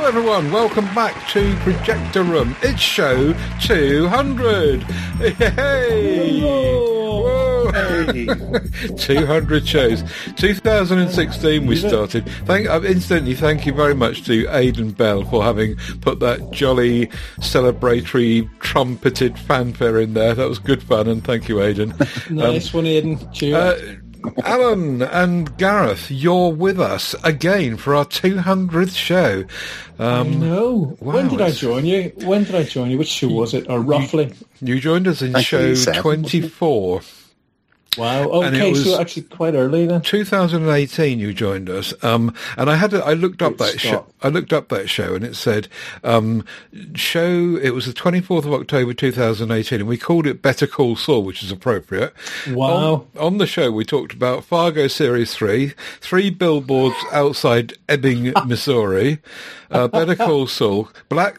Hello everyone, welcome back to Projector Room. It's show 200. Hey! Whoa! Hey. 200 shows. 2016 we started. Incidentally, thank you very much to Aidan Bell for having put that jolly celebratory trumpeted fanfare in there. That was good fun, and thank you, Aidan. Nice one, Aidan. Cheers. Alan and Gareth, you're with us again for our 200th show. I know. Wow, when did I join you? Which show was it, or roughly? You joined us in show 24. Wow. Okay, so actually quite early then. 2018 you joined us. And I looked up that show. I looked up that show and it said it was the 24th of October 2018 and we called it Better Call Saul, which is appropriate. Wow. On the show we talked about Fargo Series 3, 3 billboards outside Ebbing, Missouri, Better Call Saul, Black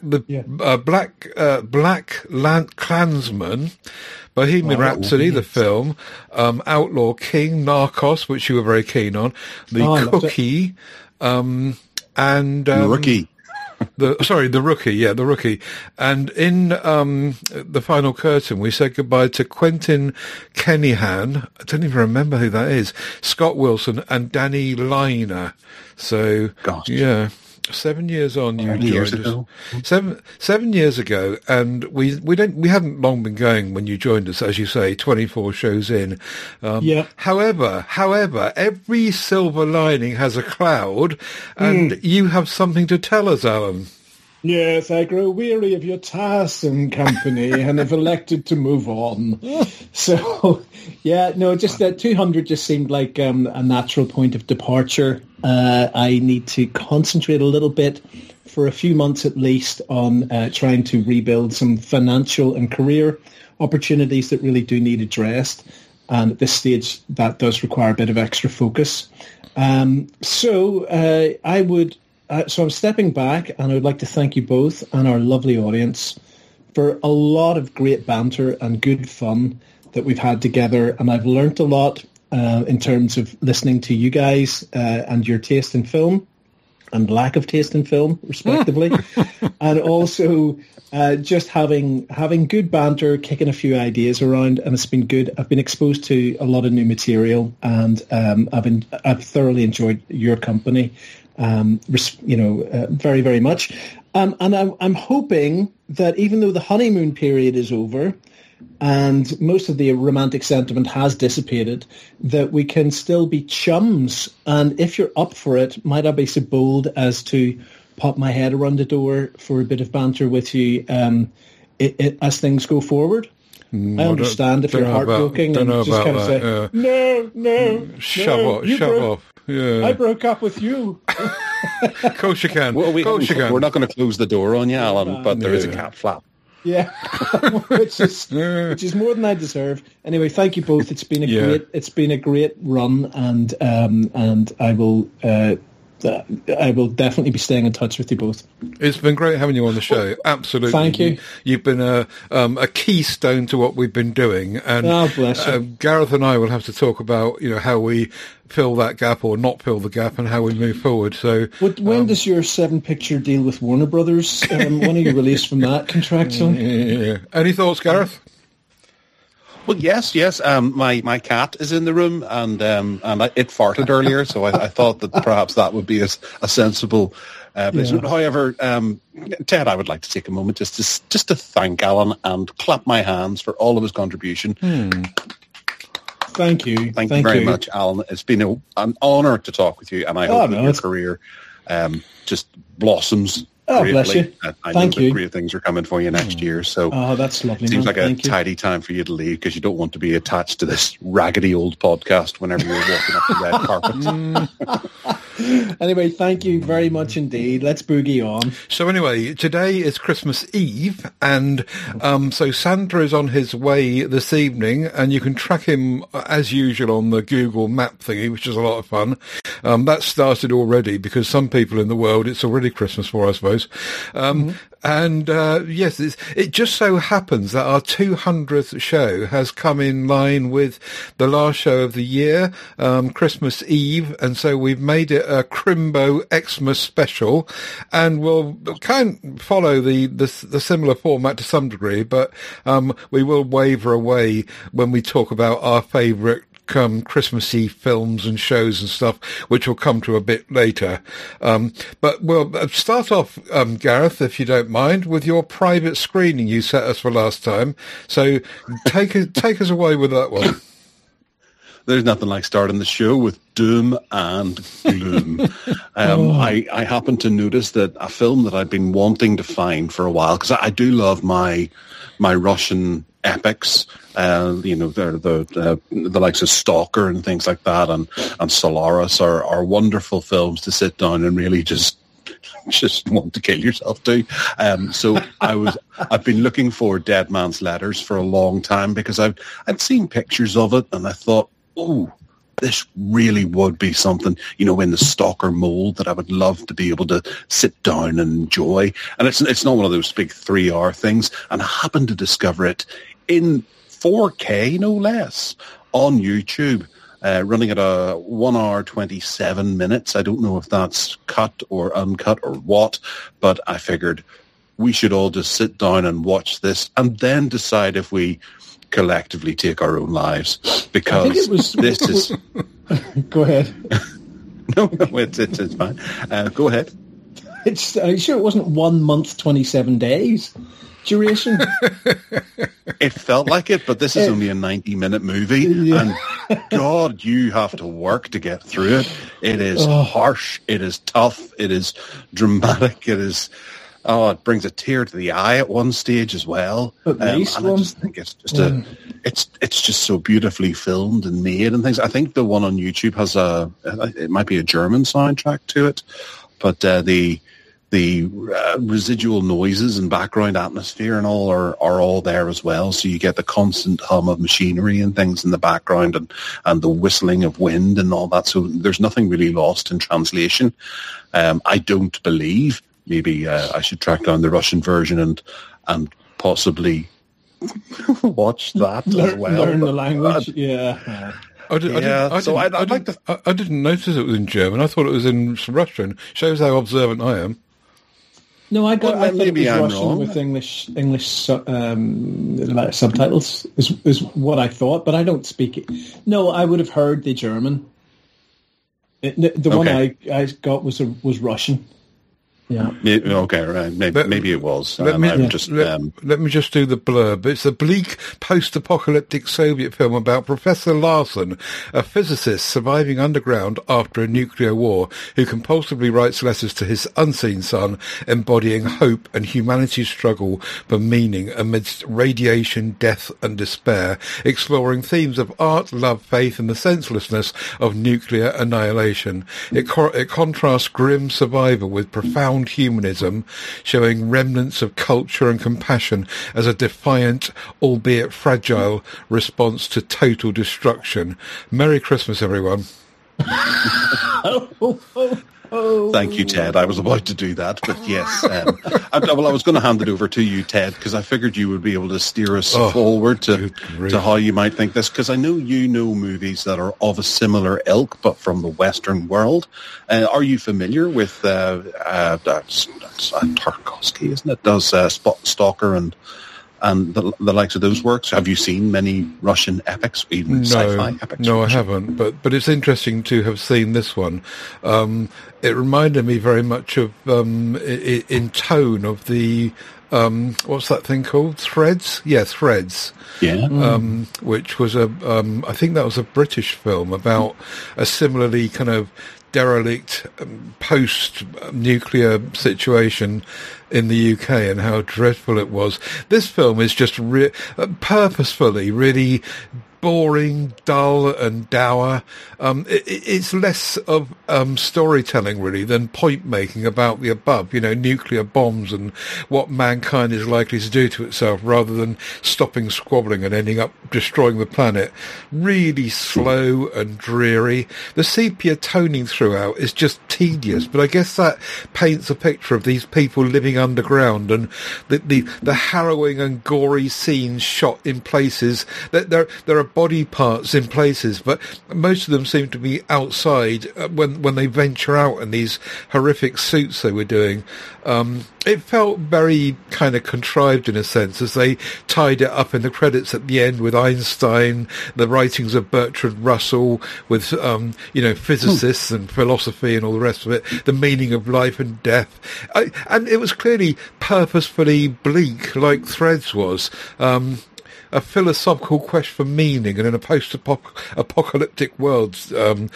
Klansman, Bohemian Rhapsody, the film, Outlaw King, Narcos, which you were very keen on, The Cookie, and Rookie. The Rookie, The Rookie. And in the final curtain, we said goodbye to Quentin Kenihan. I don't even remember who that is. Scott Wilson and Danny Liner. So, yeah. 7 years on, you joined us. 7 years ago, and we hadn't long been going when you joined us, as you say, 24 shows in. However, every silver lining has a cloud, and you have something to tell us, Alan. Yes, I grow weary of your tasks and company and have elected to move on. So, just that 200 just seemed like a natural point of departure. I need to concentrate a little bit for a few months at least on trying to rebuild some financial and career opportunities that really do need addressed. And at this stage, that does require a bit of extra focus. So I'm stepping back, and I would like to thank you both and our lovely audience for a lot of great banter and good fun that we've had together. And I've learnt a lot in terms of listening to you guys and your taste in film and lack of taste in film, respectively. And also just having good banter, kicking a few ideas around, and it's been good. I've been exposed to a lot of new material, and I've thoroughly enjoyed your company. Very, very much. And I'm hoping that even though the honeymoon period is over and most of the romantic sentiment has dissipated, that we can still be chums. And if you're up for it, might I be so bold as to pop my head around the door for a bit of banter with you as things go forward? I understand if you're heartbroken and just kind of say, no, shove off. Yeah. I broke up with you. Of course you can. Well, we're not going to close the door on you, Alan, but there is a cat flap. Yeah, which is more than I deserve. Anyway, thank you both. It's been a great run, and I will definitely be staying in touch with you both. It's been great having you on the show. Absolutely. Thank you. You've been a keystone to what we've been doing. And bless you. Gareth and I will have to talk about how we fill that gap or not fill the gap and how we move forward. So, when does your 7-picture deal with Warner Brothers? When are you released from that contractually? Yeah. Any thoughts, Gareth? Well, yes. My cat is in the room, and it farted earlier, so I thought that perhaps that would be a sensible. However, Ted, I would like to take a moment just to thank Alan and clap my hands for all of his contribution. Thank you. Thank you very much, Alan. It's been an honour to talk with you, and I hope that your career just blossoms. Oh, bless you. I know that great things are coming for you next year. So that's lovely. It seems like a tidy time for you to leave because you don't want to be attached to this raggedy old podcast whenever you're walking up the red carpet. Anyway, thank you very much indeed. Let's boogie on. So anyway, today is Christmas Eve, and so Santa is on his way this evening, and you can track him as usual on the Google Map thingy, which is a lot of fun. That started already because some people in the world, it's already Christmas for, I suppose. And yes, it just so happens that our 200th show has come in line with the last show of the year, Christmas Eve, and so we've made it a Crimbo Xmas special, and we'll kind of follow the similar format to some degree, but we will waver away when we talk about our favourite Christmassy films and shows and stuff, which we'll come to a bit later. But we'll start off, Gareth, if you don't mind, with your private screening you set us for last time. So take us away with that one. There's nothing like starting the show with doom and gloom. I happened to notice that a film that I've been wanting to find for a while, because I do love my Russian epics, the likes of Stalker and things like that, and Solaris are wonderful films to sit down and really just want to kill yourself to. So I've been looking for Dead Man's Letters for a long time, because I'd seen pictures of it and I thought, oh, this really would be something, in the Stalker mold that I would love to be able to sit down and enjoy. And it's not one of those big 3-hour things. And I happened to discover it in 4K, no less, on YouTube, running at a 1 hour, 27 minutes. I don't know if that's cut or uncut or what, but I figured we should all just sit down and watch this and then decide if we collectively take our own lives, because this is... Go ahead. No, it's fine. Go ahead. Are you sure it wasn't 1 month, 27 days duration? It felt like it, but this is only a 90-minute movie, and God, you have to work to get through it. It is harsh, it is tough, it is dramatic, it is... Oh, it brings a tear to the eye at one stage as well. And I just think it's just it's just so beautifully filmed and made and things. I think the one on YouTube has it might be a German soundtrack to it, but the residual noises and background atmosphere and all are all there as well. So you get the constant hum of machinery and things in the background, and the whistling of wind and all that. So there's nothing really lost in translation. I don't believe. Maybe I should track down the Russian version and possibly watch that as well. Learn the language. Yeah. I didn't notice it was in German. I thought it was in Russian. Shows how observant I am. No, I thought maybe it was I'm Russian wrong. with English subtitles is what I thought, but I don't speak it. No, I would have heard the German. The one I got was Russian. Yeah. Okay, right. Maybe it was. Let me just do the blurb. It's a bleak post-apocalyptic Soviet film about Professor Larson, a physicist surviving underground after a nuclear war, who compulsively writes letters to his unseen son, embodying hope and humanity's struggle for meaning amidst radiation, death and despair, exploring themes of art, love, faith and the senselessness of nuclear annihilation. It contrasts grim survival with profound humanism, showing remnants of culture and compassion as a defiant, albeit fragile, response to total destruction. Merry Christmas, everyone. Thank you, Ted. I was about to do that, but yes. I was going to hand it over to you, Ted, because I figured you would be able to steer us forward to how you might think this, because I know you know movies that are of a similar ilk, but from the Western world. Are you familiar with that's Tarkovsky, isn't it? Does Stalker and the likes of those works? Have you seen many Russian epics, even sci-fi epics? No, I haven't. But it's interesting to have seen this one. It reminded me very much of, in tone of the, what's that thing called? Threads? Yeah, Threads. Yeah. Which was I think that was a British film about a similarly kind of derelict post-nuclear situation in the UK and how dreadful it was. This film is just purposefully really boring, dull and dour. It's less of storytelling, really, than point-making about the above, nuclear bombs and what mankind is likely to do to itself, rather than stopping squabbling and ending up destroying the planet. Really slow and dreary. The sepia toning throughout is just tedious, but I guess that paints a picture of these people living underground, and the harrowing and gory scenes shot in places that there are body parts in places, but most of them seem to be outside when they venture out in these horrific suits they were doing. It felt very kind of contrived in a sense, as they tied it up in the credits at the end with Einstein, the writings of Bertrand Russell, with physicists and philosophy and all the rest of it, the meaning of life and death, and it was clearly purposefully bleak, like Threads was. A philosophical quest for meaning, and in a post-apocalyptic world, the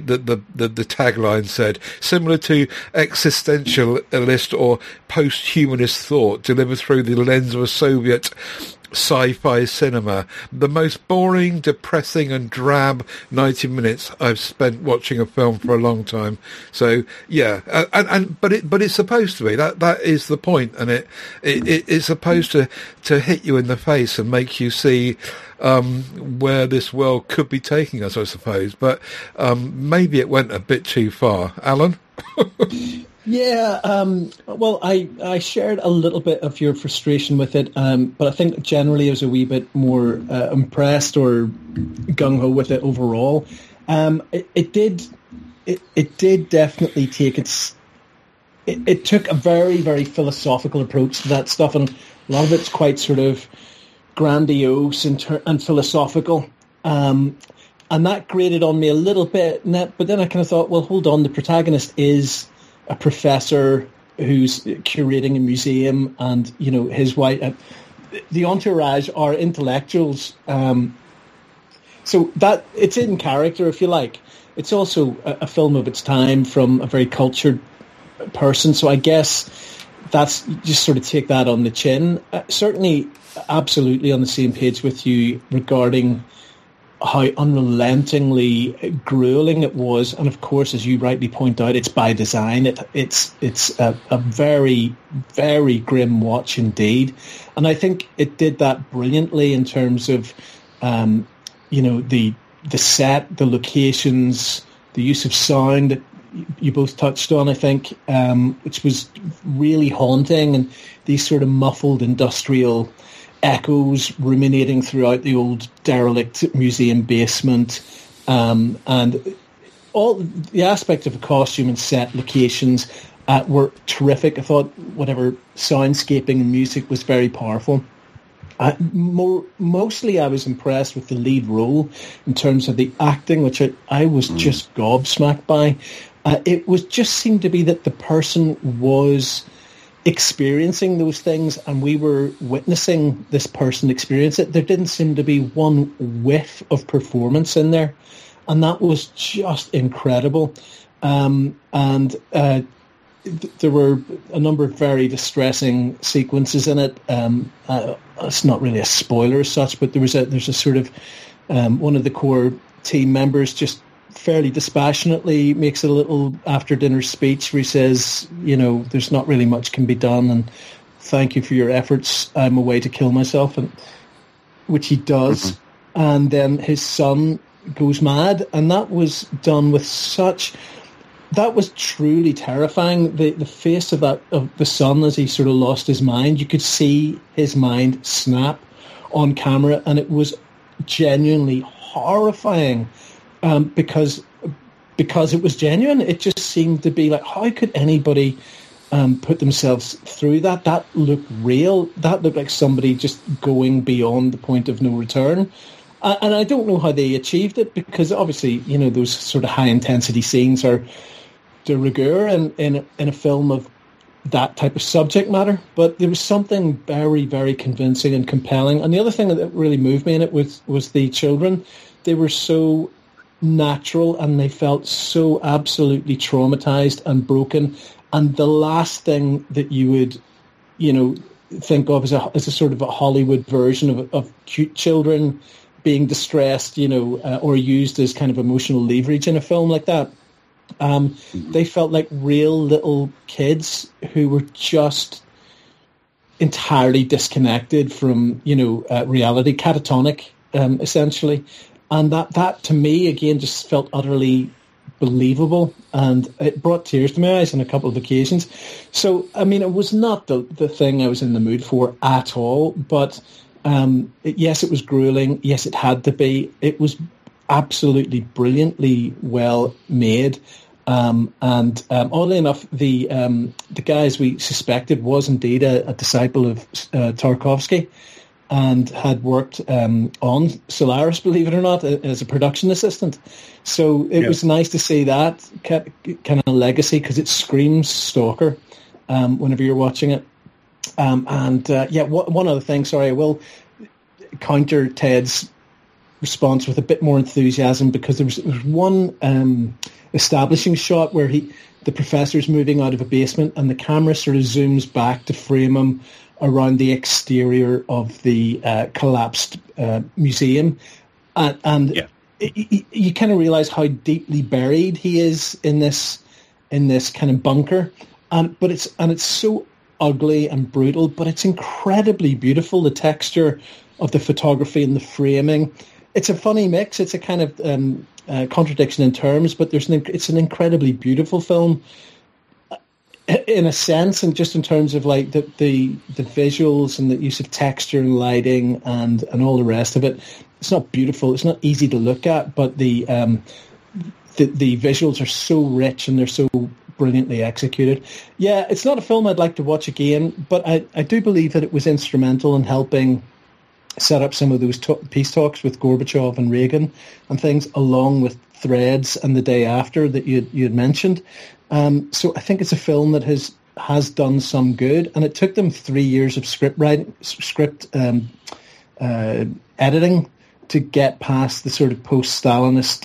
tagline said, similar to existentialist or post-humanist thought delivered through the lens of a Soviet sci-fi cinema. The most boring, depressing and drab 90 minutes I've spent watching a film for a long time. So yeah, but it's supposed to be that is the point, and it's supposed to hit you in the face and make you see where this world could be taking us, I suppose. But maybe it went a bit too far. Alan? Yeah, well, I shared a little bit of your frustration with it, but I think generally I was a wee bit more impressed or gung-ho with it overall. It did definitely take it took a very, very philosophical approach to that stuff, and a lot of it's quite sort of grandiose and philosophical. And that grated on me a little bit, but then I kind of thought, well, hold on, the protagonist is a professor who's curating a museum, and his wife, the entourage are intellectuals. So that it's in character, if you like. It's also a film of its time from a very cultured person. So I guess that's just sort of take that on the chin. Certainly, absolutely on the same page with you regarding how unrelentingly grueling it was, and of course, as you rightly point out, it's by design. It's a very, very grim watch indeed, and I think it did that brilliantly in terms of, the set, the locations, the use of sound. You both touched on, I think, which was really haunting, and these sort of muffled industrial echoes ruminating throughout the old derelict museum basement, and all the aspects of the costume and set locations were terrific. I thought whatever soundscaping and music was very powerful. Mostly I was impressed with the lead role in terms of the acting, which I was just gobsmacked by. It was just seemed to be that the person was experiencing those things, and we were witnessing this person experience it. There didn't seem to be one whiff of performance in there, and that was just incredible. There were a number of very distressing sequences in it. It's not really a spoiler as such, but there's a sort of one of the core team members just fairly dispassionately makes a little after dinner speech where he says, there's not really much can be done, and thank you for your efforts. I'm away to kill myself, and which he does. Mm-hmm. And then his son goes mad, and that was done with that was truly terrifying. The face of the son as he sort of lost his mind, you could see his mind snap on camera, and it was genuinely horrifying. Because it was genuine. It just seemed to be like, how could anybody put themselves through that? That looked real. That looked like somebody just going beyond the point of no return. And I don't know how they achieved it, because obviously, those sort of high intensity scenes are de rigueur in a film of that type of subject matter. But there was something very, very convincing and compelling. And the other thing that really moved me in it was the children. They were so natural, and they felt so absolutely traumatized and broken. And the last thing that you would, think of as a sort of a Hollywood version of cute children being distressed, or used as kind of emotional leverage in a film like that. They felt like real little kids who were just entirely disconnected from, reality, catatonic, essentially. And that to me, again, just felt utterly believable, and it brought tears to my eyes on a couple of occasions. So, I mean, it was not the thing I was in the mood for at all, but yes, it was grueling. Yes, it had to be. It was absolutely brilliantly well made. And oddly enough, the guy, as we suspected, was indeed a disciple of Tarkovsky, and had worked on Solaris, believe it or not, as a production assistant. So it was nice to see that kind of legacy, because it screams Stalker whenever you're watching it. One other thing, sorry, I will counter Ted's response with a bit more enthusiasm, because there was one establishing shot where the professor's moving out of a basement, and the camera sort of zooms back to frame him around the exterior of the collapsed museum, and you kind of realize how deeply buried he is in this kind of bunker, but it's so ugly and brutal, but it's incredibly beautiful. The texture of the photography and the framing, it's a funny mix. It's a kind of contradiction in terms, but it's an incredibly beautiful film in a sense, and just in terms of like the visuals and the use of texture and lighting and all the rest of it. It's not beautiful. It's not easy to look at, but the visuals are so rich and they're so brilliantly executed. Yeah, it's not a film I'd like to watch again, but I do believe that it was instrumental in helping set up some of those peace talks with Gorbachev and Reagan and things, along with Threads and The Day After that you had mentioned. So I think it's a film that has done some good, and it took them 3 years of script editing to get past the sort of post-Stalinist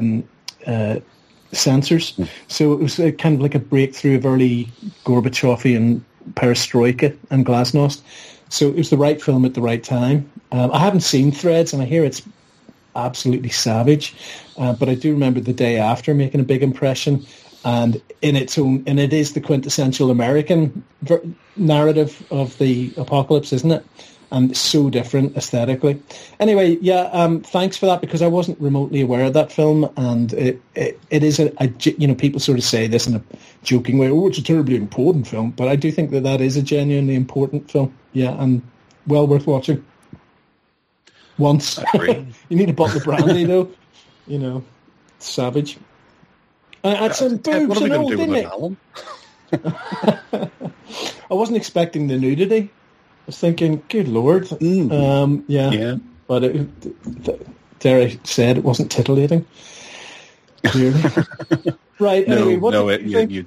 censors. So it was kind of like a breakthrough of early Gorbachevian perestroika and glasnost. So it was the right film at the right time. I haven't seen Threads, and I hear it's absolutely savage, but I do remember The Day After making a big impression. And it is the quintessential American narrative of the apocalypse, isn't it? And it's so different aesthetically. Anyway, thanks for that, because I wasn't remotely aware of that film, and it is people sort of say this in a joking way, it's a terribly important film, but I do think that is a genuinely important film. Yeah, and well worth watching. Once. I agree. You need a bottle of brandy though. Savage. Had some boobs and all, didn't it? I wasn't expecting the nudity. I was thinking, good Lord. But dare I said it wasn't titillating. Clearly. Right, anyway, what do you think?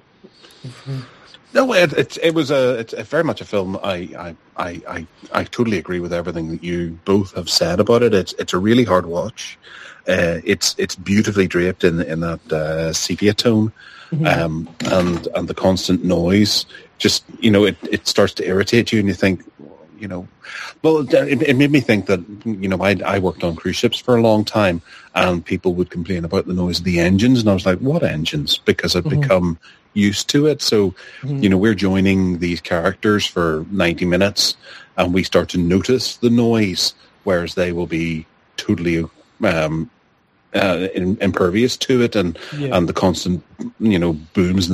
It's very much a film. I totally agree with everything that you both have said about it. It's a really hard watch. It's beautifully draped in that sepia tone, and the constant noise. Just it starts to irritate you, and you think, well, it made me think that I worked on cruise ships for a long time, and people would complain about the noise of the engines, and I was like, what engines? Because I've become used to it. So we're joining these characters for 90 minutes, and we start to notice the noise, whereas they will be totally impervious to it, and the constant booms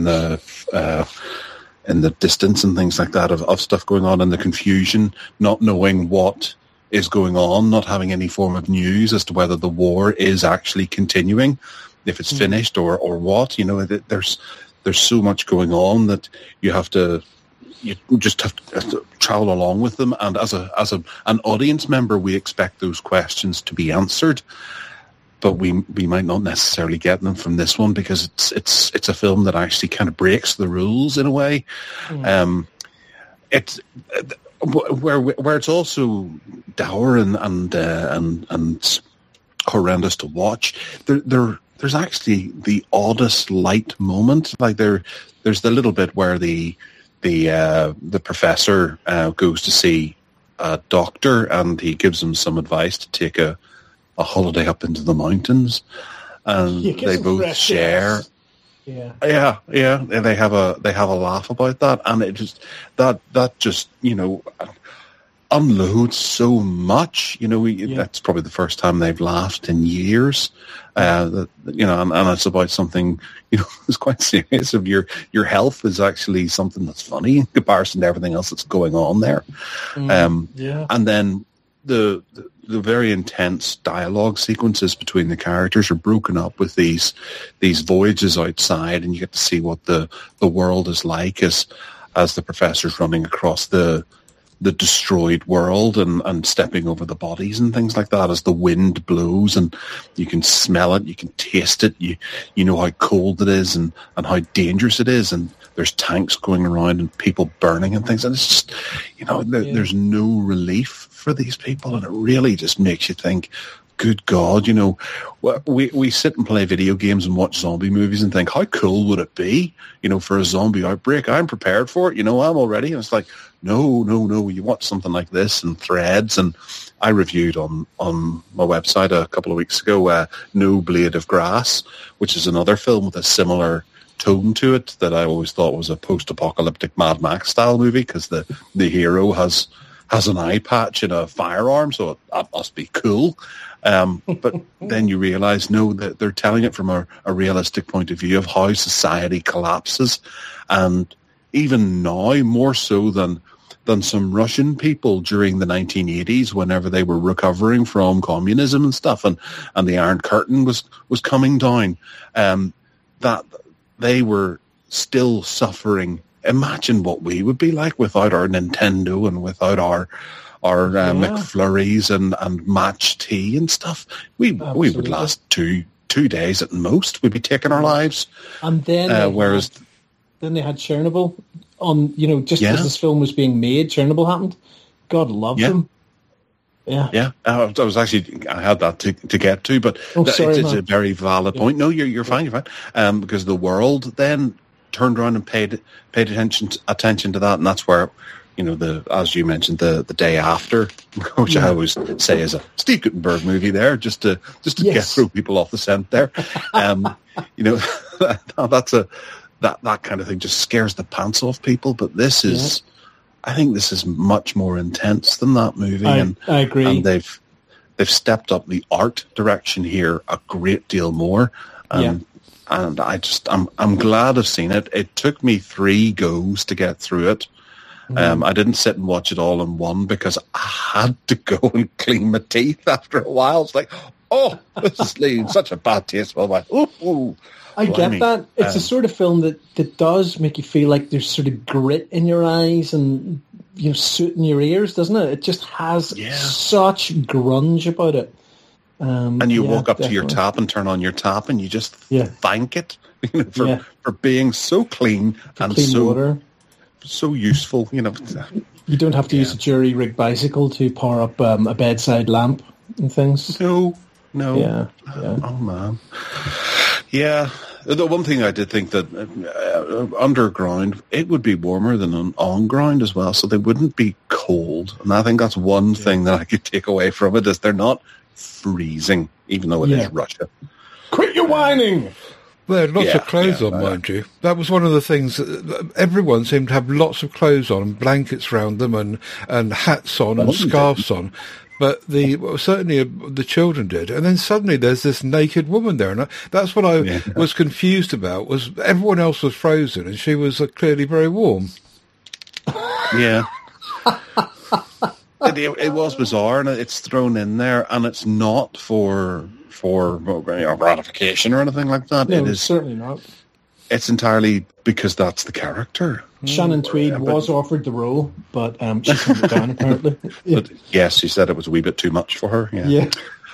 in the distance and things like that of stuff going on, and the confusion, not knowing what is going on, not having any form of news as to whether the war is actually continuing, if it's finished or what. There's so much going on that you just have to travel along with them, and as an audience member, we expect those questions to be answered, but we might not necessarily get them from this one, because it's a film that actually kind of breaks the rules in a way. It's where it's also dour and horrendous to watch. There's actually the oddest light moment. Like there's the little bit where the professor goes to see a doctor, and he gives him some advice to take a a holiday up into the mountains, and they both share. Yeah. And they have a laugh about that, and it just that just unloads so much. That's probably the first time they've laughed in years. And it's about something it's quite serious. Of your health is actually something that's funny in comparison to everything else that's going on there. And then the very intense dialogue sequences between the characters are broken up with these voyages outside, and you get to see what the world is like as the professor's running across the destroyed world and stepping over the bodies and things like that as the wind blows, and you can smell it, you can taste it, you know how cold it is and how dangerous it is, and there's tanks going around and people burning and things, and it's just there's no relief for these people, and it really just makes you think, good God, we sit and play video games and watch zombie movies and think, how cool would it be, for a zombie outbreak? I'm prepared for it, I'm all ready. And it's like, no, you watch something like this and Threads, and I reviewed on my website a couple of weeks ago, No Blade of Grass, which is another film with a similar tone to it that I always thought was a post-apocalyptic Mad Max style movie, because the hero has an eye patch and a firearm, so that must be cool. But then you realize, no, that they're telling it from a realistic point of view of how society collapses. And even now, more so than some Russian people during the 1980s, whenever they were recovering from communism and stuff, and the Iron Curtain was coming down, that they were still suffering. Imagine what we would be like without our Nintendo and without our McFlurries and match tea and stuff. We would last two days at most. We'd be taking our lives. And then then they had Chernobyl on. As this film was being made, Chernobyl happened. God love them. Yeah. I had that to get to, but it's a very valid point. No, you're fine. You're fine. Because the world then turned around and paid attention to that, and that's where, as you mentioned, the day after, which I always say is a Steve Guttenberg movie there, just to get throw people off the scent there. That kind of thing just scares the pants off people. But this is, I think this is much more intense than that movie. I agree. And they've stepped up the art direction here a great deal more. And I'm glad I've seen it. It took me 3 goes to get through it. I didn't sit and watch it all in one because I had to go and clean my teeth after a while. It's like, this is leaving such a bad taste. Well, like, I get that. It's a sort of film that does make you feel like there's sort of grit in your eyes and soot in your ears, doesn't it? It just has such grunge about it. And you walk up to your tap and turn on your tap, and you just thank it for being so clean and clean water. So useful. You don't have to use a jury-rigged bicycle to power up a bedside lamp and things. No. Oh man. Yeah. The one thing I did think that underground, it would be warmer than on ground as well, so they wouldn't be cold. And I think that's one thing that I could take away from it, is they're not freezing, even though it is Russia. Quit your whining! They had lots of clothes on, mind you. That was one of the things. Everyone seemed to have lots of clothes on, and blankets around them, and hats on, and scarves on. But certainly the children did. And then suddenly there's this naked woman there. And that's what I was confused about, was everyone else was frozen, and she was clearly very warm. Yeah. It was bizarre, and it's thrown in there, and it's not for ratification or anything like that. No, it is certainly not. It's entirely because that's the character. Shannon Tweed was offered the role, but she turned it down apparently. But yes, she said it was a wee bit too much for her. Yeah.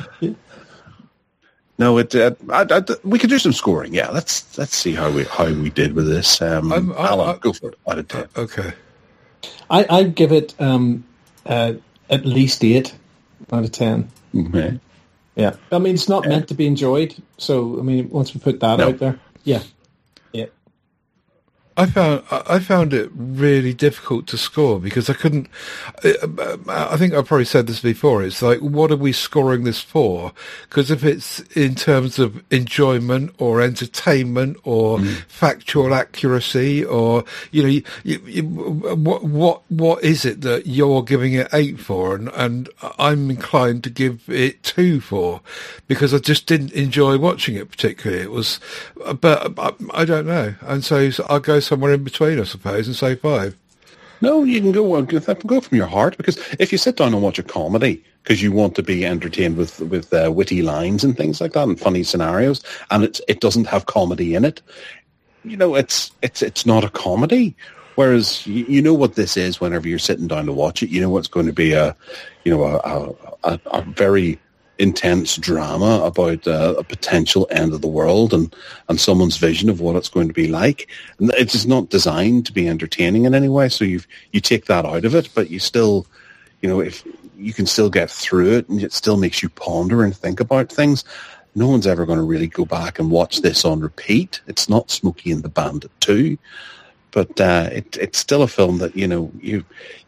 No, we could do some scoring. Yeah, let's see how we did with this. Alan, go for it. Out of 10. Okay. I'd give it at least 8 out of 10. Okay. Yeah, I mean, it's not meant to be enjoyed. So, I mean, once we put that out there, I found it really difficult to score because I couldn't. I think I probably said this before. It's like, what are we scoring this for? Because if it's in terms of enjoyment or entertainment or factual accuracy, or what is it that you're giving it 8 for? And I'm inclined to give it 2 for, because I just didn't enjoy watching it particularly. It was, but I don't know, and so I'll go somewhere in between, I suppose, and say 5. No, you can go from your heart, because if you sit down and watch a comedy because you want to be entertained with witty lines and things like that and funny scenarios, and it doesn't have comedy in it, it's not a comedy. Whereas you know what this is whenever you're sitting down to watch it. You know what's going to be a very intense drama about a potential end of the world and someone's vision of what it's going to be like. And it's just not designed to be entertaining in any way. So you take that out of it, but you still, if you can still get through it, and it still makes you ponder and think about things. No one's ever going to really go back and watch this on repeat. It's not Smokey and the Bandit 2, but it's still a film that you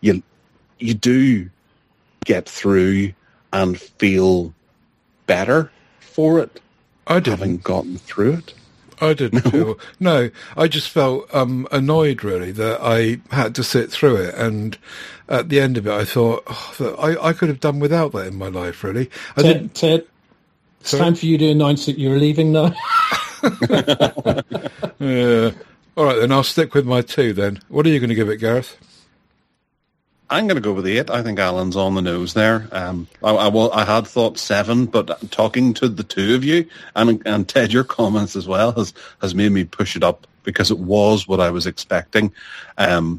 do get through and feel better for it. I didn't. Having gotten through it. I didn't feel... No, I just felt annoyed, really, that I had to sit through it. And at the end of it, I thought, I could have done without that in my life, really. Ted, it's time for you to announce that you're leaving now. Yeah. All right, then I'll stick with my 2 then. What are you going to give it, Gareth? I'm going to go with 8. I think Alan's on the nose there. I had thought 7, but talking to the two of you and Ted, your comments as well has made me push it up, because it was what I was expecting. I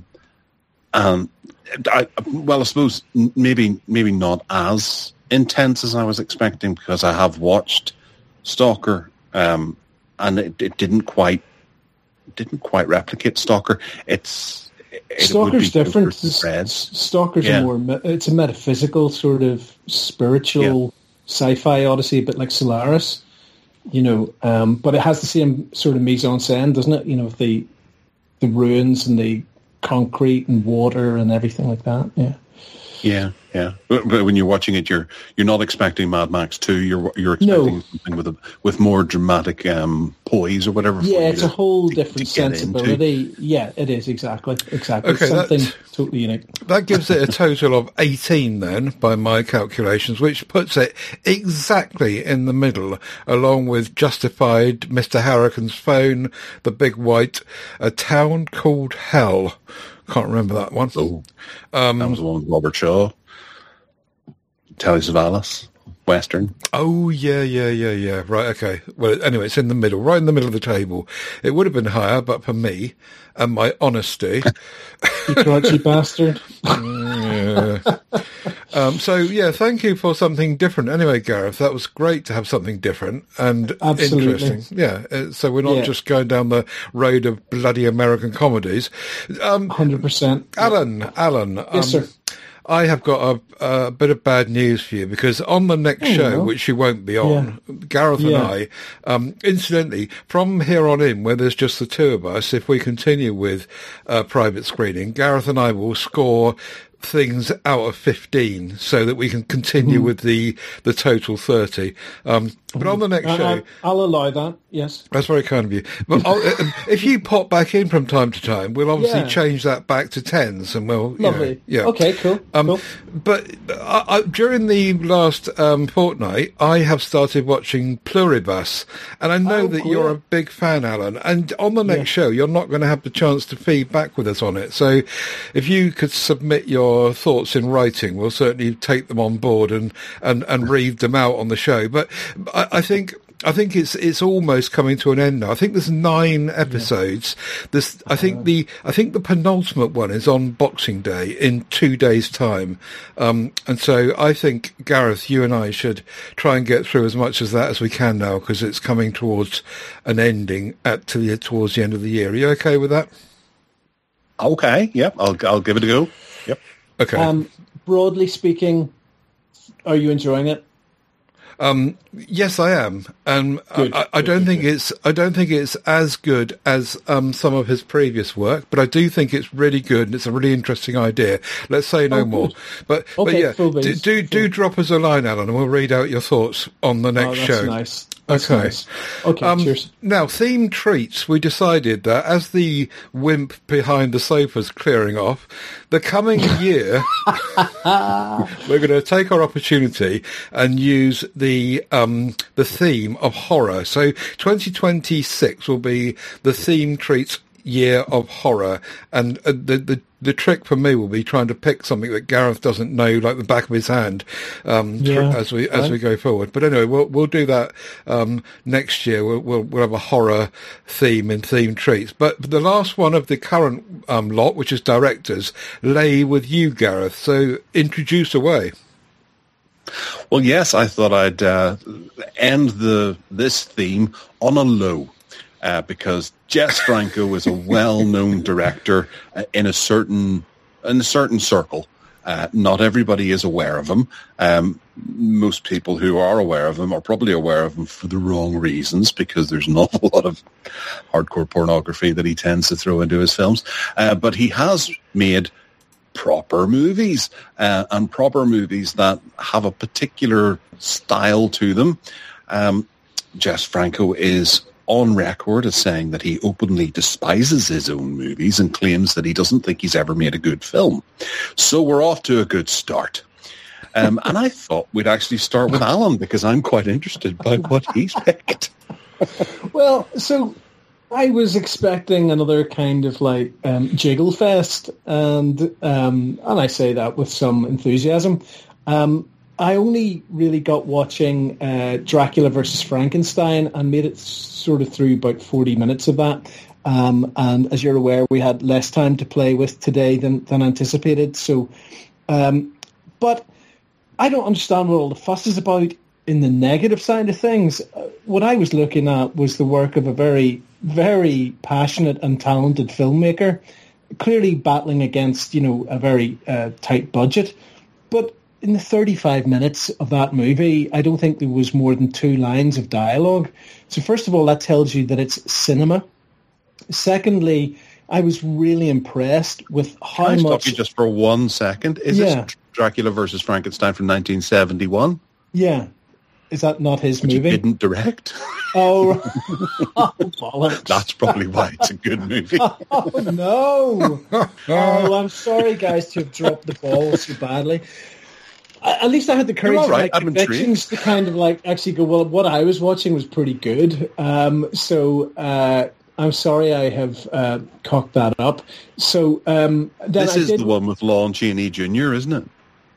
suppose maybe not as intense as I was expecting, because I have watched Stalker, and it didn't quite replicate Stalker. Stalker's different. Stalker's it's a metaphysical sort of spiritual sci-fi odyssey, a bit like Solaris, but it has the same sort of mise-en-scène, doesn't it? With the ruins and the concrete and water and everything like that. Yeah. But when you're watching it, you're not expecting Mad Max 2. You're expecting something with more dramatic poise or whatever. Yeah, it's a whole different sensibility. Yeah, it is exactly. Okay, something totally unique. That gives it a total of 18 then, by my calculations, which puts it exactly in the middle, along with Justified, Mr. Harrigan's Phone, The Big White, A Town Called Hell. Can't remember that one. Oh, that was the one with Robert Shaw. Telly Savalas, Western. Oh, yeah. Right, okay. Well, anyway, it's in the middle, right in the middle of the table. It would have been higher, but for me and my honesty... You grouchy bastard. Yeah. Thank you for something different. Anyway, Gareth, that was great to have something different and interesting. Yeah, so we're not just going down the road of bloody American comedies. 100%. Alan. Yes, sir. I have got a bit of bad news for you, because on the next show, which you won't be on, Gareth and I, incidentally, from here on in, where there's just the two of us, if we continue with private screening, Gareth and I will score things out of 15 so that we can continue with the total 30. But on the next show... I'll allow that, yes. That's very kind of you. But if you pop back in from time to time, we'll obviously change that back to 10s, and we'll... Lovely. Okay, cool. But during the last fortnight, I have started watching Pluribus, and I know that you're a big fan, Alan, and on the next show, you're not going to have the chance to feed back with us on it. So if you could submit your thoughts in writing, we'll certainly take them on board and read them out on the show. But I think it's almost coming to an end now. I think there's 9 episodes. I think the penultimate one is on Boxing Day in 2 days' time. And so I think, Gareth, you and I should try and get through as much as that as we can now, because it's coming towards an ending towards the end of the year. Are you okay with that? Okay. Yep. I'll give it a go. Yep. Okay. Broadly speaking, are you enjoying it? Yes, I am, and I don't think it's as good as some of his previous work, but I do think it's really good and it's a really interesting idea. Let's say no more. But yeah, do drop us a line, Alan, and we'll read out your thoughts on the next show. Nice. That's nice. Okay, cheers. Now, theme treats. We decided that as the wimp behind the sofa's clearing off, the coming year, we're going to take our opportunity and use the theme of horror. So 2026 will be the theme treats year of horror, and the trick for me will be trying to pick something that Gareth doesn't know like the back of his hand as we go forward. But anyway, we'll do that next year. We'll have a horror theme in theme treats. But the last one of the current lot, which is directors, lay with you, Gareth. So introduce away. Well, yes, I thought I'd end this theme on a low. Because Jess Franco is a well-known director in a certain circle. Not everybody is aware of him. Most people who are aware of him are probably aware of him for the wrong reasons, because there's an awful lot of hardcore pornography that he tends to throw into his films. But he has made proper movies, and proper movies that have a particular style to them. Jess Franco is on record as saying that he openly despises his own movies and claims that he doesn't think he's ever made a good film. So we're off to a good start. And I thought we'd actually start with Alan, because I'm quite interested by what he's picked. Well, so I was expecting another kind of like jiggle fest, and I say that with some enthusiasm. I only really got watching Dracula versus Frankenstein and made it sort of through about 40 minutes of that. And as you're aware, we had less time to play with today than anticipated. So, but I don't understand what all the fuss is about in the negative side of things. What I was looking at was the work of a very, very passionate and talented filmmaker, clearly battling against, a very tight budget. But in the 35 minutes of that movie, I don't think there was more than 2 lines of dialogue. So first of all, that tells you that it's cinema. Secondly, I was really impressed with how much... Can I stop you just for 1 second? Is this Dracula versus Frankenstein from 1971? Yeah. Is that not his movie? You didn't direct? Oh, bollocks. That's probably why it's a good movie. Oh, no. Oh, I'm sorry, guys, to have dropped the ball so badly. At least I had the courage of my convictions to kind of like actually go, well, what I was watching was pretty good. So I'm sorry I have cocked that up. So then this is the one with Lon Chaney Jr., isn't it?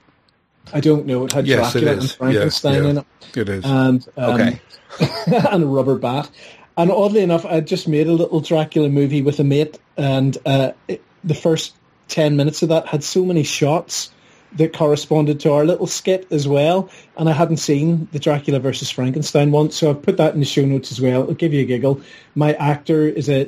I don't know. It had Dracula and Frankenstein in it. It is. And, and a rubber bat. And oddly enough, I just made a little Dracula movie with a mate, and the first 10 minutes of that had so many shots that corresponded to our little skit as well, and I hadn't seen the Dracula versus Frankenstein one, so I've put that in the show notes as well. It'll give you a giggle. My actor is a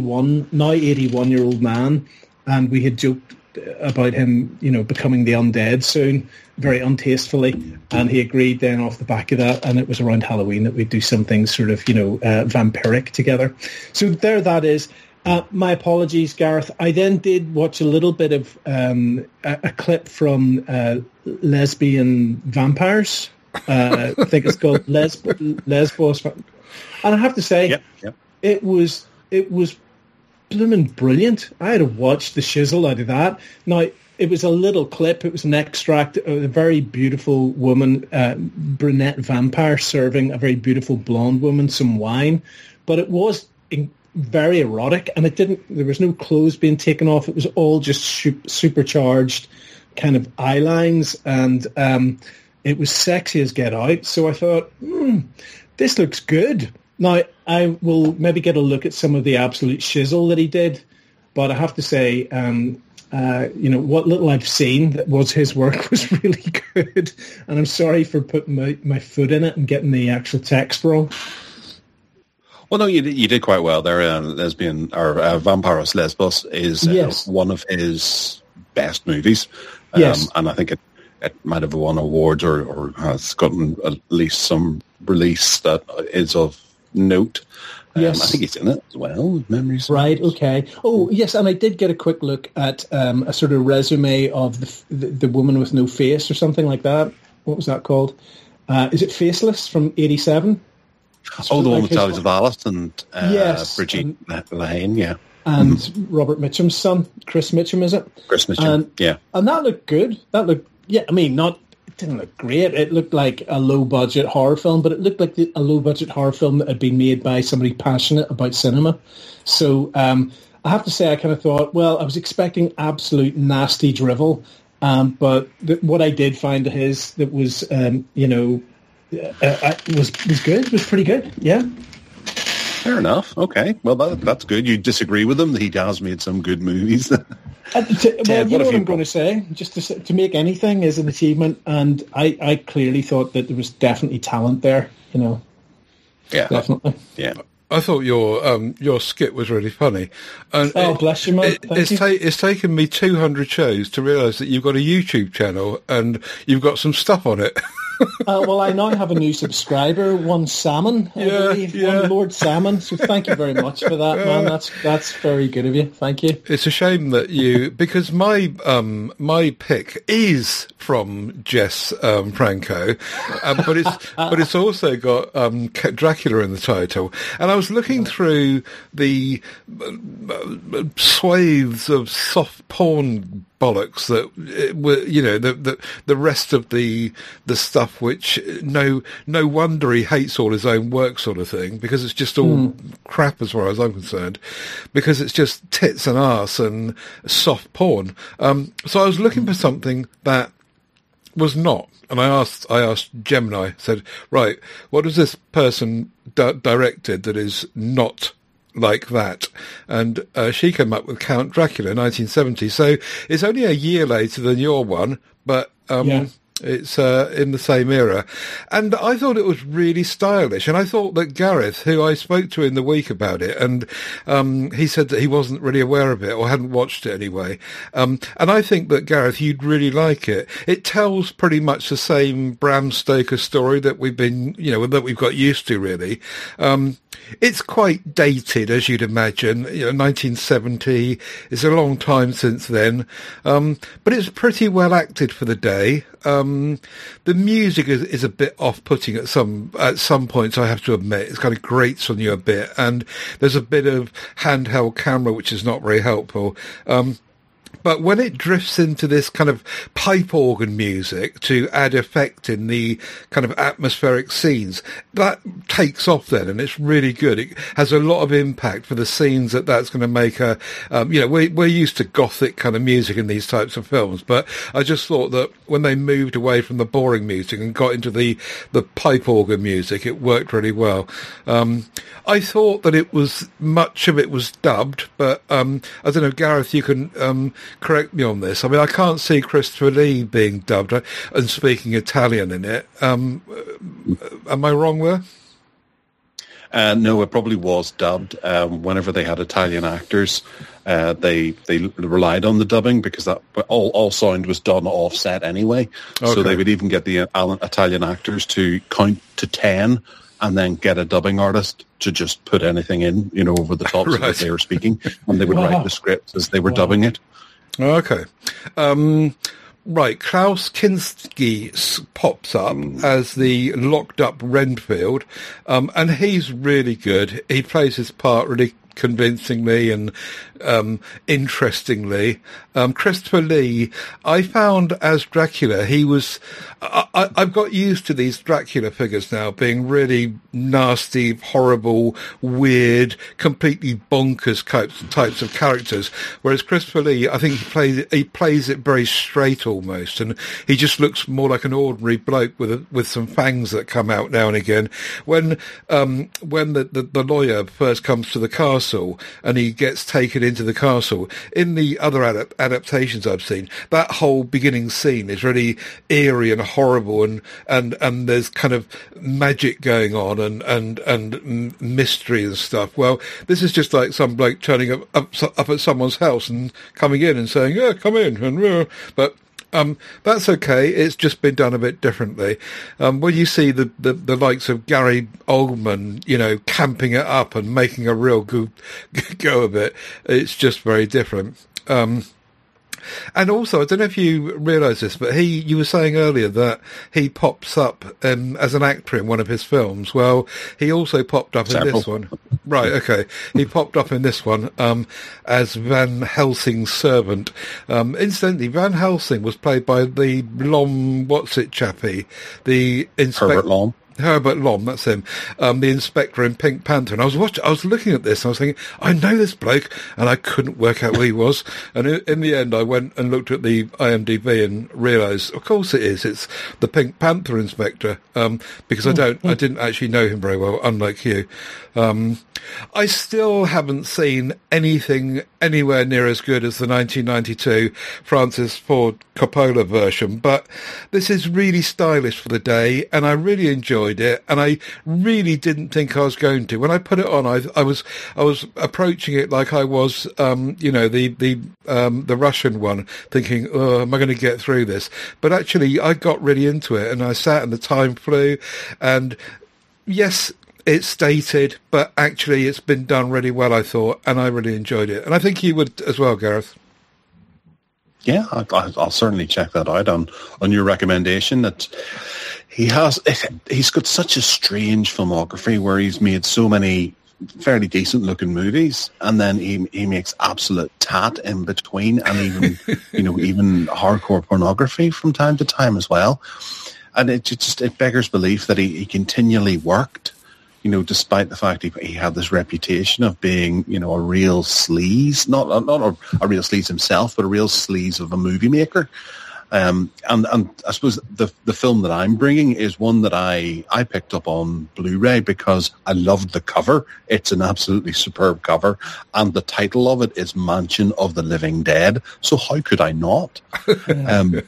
81-year-old man, and we had joked about him, becoming the undead soon, very untastefully, and he agreed then off the back of that, and it was around Halloween that we'd do something sort of, vampiric together. So there that is. My apologies, Gareth. I then did watch a little bit of a clip from Lesbian Vampires. I think it's called Lesbos. And I have to say, it was blooming brilliant. I had to watch the shizzle out of that. Now, it was a little clip. It was an extract of a very beautiful woman, brunette vampire, serving a very beautiful blonde woman some wine. But it was very erotic, and there was no clothes being taken off. It was all just supercharged kind of eye lines, and it was sexy as get out. So I thought, this looks good. Now, I will maybe get a look at some of the absolute shizzle that he did, but I have to say, what little I've seen that was his work was really good, and I'm sorry for putting my foot in it and getting the actual text wrong. Well, no, you did quite well there. Vampiros Lesbos is one of his best movies. Yes. And I think it might have won awards or has gotten at least some release that is of note. Yes. I think he's in it as well. Memories. Right. Okay. Oh, yes. And I did get a quick look at a sort of resume of the Woman with No Face or something like that. What was that called? Is it Faceless from '87? Oh, the one with Tally Savalas and yes, Brigitte Lahane, yeah. And Robert Mitchum's son, Chris Mitchum, is it? Chris Mitchum, yeah. And that looked good. I mean, it didn't look great. It looked like a low-budget horror film, but it looked like a low-budget horror film that had been made by somebody passionate about cinema. So I have to say, I kind of thought, well, I was expecting absolute nasty drivel, but what I did find of his that was, was good. It was pretty good, yeah. Fair enough. Okay. Well, that's good. You disagree with him? He has made some good movies. Well, you know what I'm going to say. Just to make anything is an achievement, and I clearly thought that there was definitely talent there. Yeah, definitely. Yeah. I thought your skit was really funny. And bless you, man. It's taken me 200 shows to realise that you've got a YouTube channel and you've got some stuff on it. Well, I now have a new subscriber, one Salmon, I believe, one Lord Salmon. So thank you very much for that, man. That's very good of you. Thank you. It's a shame that because my pick is from Jess Franco, but it's also got Dracula in the title. And I was looking through the swathes of soft porn bollocks that were, the rest of the stuff which no wonder he hates all his own work sort of thing, because it's just all crap as far as I'm concerned, because it's just tits and arse and soft porn. So I was looking for something that was not, and I asked Gemini, said, right, what has this person directed that is not like that? And she came up with Count Dracula 1970. So it's only a year later than your one, but it's in the same era. And I thought it was really stylish. And I thought that Gareth, who I spoke to in the week about it, and he said that he wasn't really aware of it or hadn't watched it anyway. And I think that, Gareth, you'd really like it. It tells pretty much the same Bram Stoker story that we've been, that we've got used to, really. It's quite dated, as you'd imagine. 1970 is a long time since then. But it's pretty well acted for the day. The music is a bit off-putting at some points, I have to admit. It kind of grates on you a bit, and there's a bit of handheld camera which is not very helpful. But when it drifts into this kind of pipe organ music to add effect in the kind of atmospheric scenes, that takes off then, and it's really good. It has a lot of impact for the scenes that's going to make a, we're used to gothic kind of music in these types of films, but I just thought that when they moved away from the boring music and got into the pipe organ music, it worked really well. I thought that much of it was dubbed, but I don't know, Gareth, you can correct me on this. I mean, I can't see Christopher Lee being dubbed and speaking Italian in it. Am I wrong there? No, it probably was dubbed. Whenever they had Italian actors, they relied on the dubbing, because that all sound was done offset anyway. Okay. So they would even get the Italian actors to count to 10 and then get a dubbing artist to just put anything in, over the top so that they were speaking, and they would write the script as they were dubbing it. Okay. Right, Klaus Kinski pops up as the locked-up Renfield, and he's really good. He plays his part really convincingly and interestingly. Christopher Lee, I found as Dracula, he was... I've got used to these Dracula figures now being really nasty, horrible, weird, completely bonkers types of characters, whereas Christopher Lee, I think he plays it very straight almost, and he just looks more like an ordinary bloke with some fangs that come out now and again. When the lawyer first comes to the castle and he gets taken into the castle, in the other adaptations I've seen, that whole beginning scene is really eerie and horrible, and there's kind of magic going on and mystery and stuff. Well, this is just like some bloke turning up at someone's house and coming in and saying, "Yeah, come in," but That's okay. It's just been done a bit differently. When you see the likes of Gary Oldman, camping it up and making a real good go of it, it's just very different. And also, I don't know if you realise this, but you were saying earlier that he pops up as an actor in one of his films. Well, he also popped up in this one. Right, okay. He popped up in this one as Van Helsing's servant. Incidentally, Van Helsing was played by the Lom, chappie? The inspector. Herbert Lom, that's him, the inspector in Pink Panther. And I was looking at this and I was thinking, I know this bloke, and I couldn't work out who he was. And in the end, I went and looked at the IMDb and realised, of course it is. It's the Pink Panther inspector, because I didn't actually know him very well, unlike you. I still haven't seen anything anywhere near as good as the 1992 Francis Ford Coppola version, but this is really stylish for the day, and I really enjoyed it, and I really didn't think I was going to. When I put it on, I was approaching it like I was, the Russian one, thinking, oh, am I going to get through this? But actually, I got really into it, and I sat and the time flew, and yes, it's dated, but actually it's been done really well, I thought, and I really enjoyed it. And I think you would as well, Gareth. Yeah, I'll certainly check that out on your recommendation. That he's got such a strange filmography where he's made so many fairly decent looking movies, and then he makes absolute tat in between, and even even hardcore pornography from time to time as well. And it beggars belief that he continually worked. Despite the fact he had this reputation of being, a real sleaze, not a real sleaze himself, but a real sleaze of a movie maker. And I suppose the film that I'm bringing is one that I picked up on Blu-ray because I loved the cover. It's an absolutely superb cover, and the title of it is Mansion of the Living Dead. So how could I not? And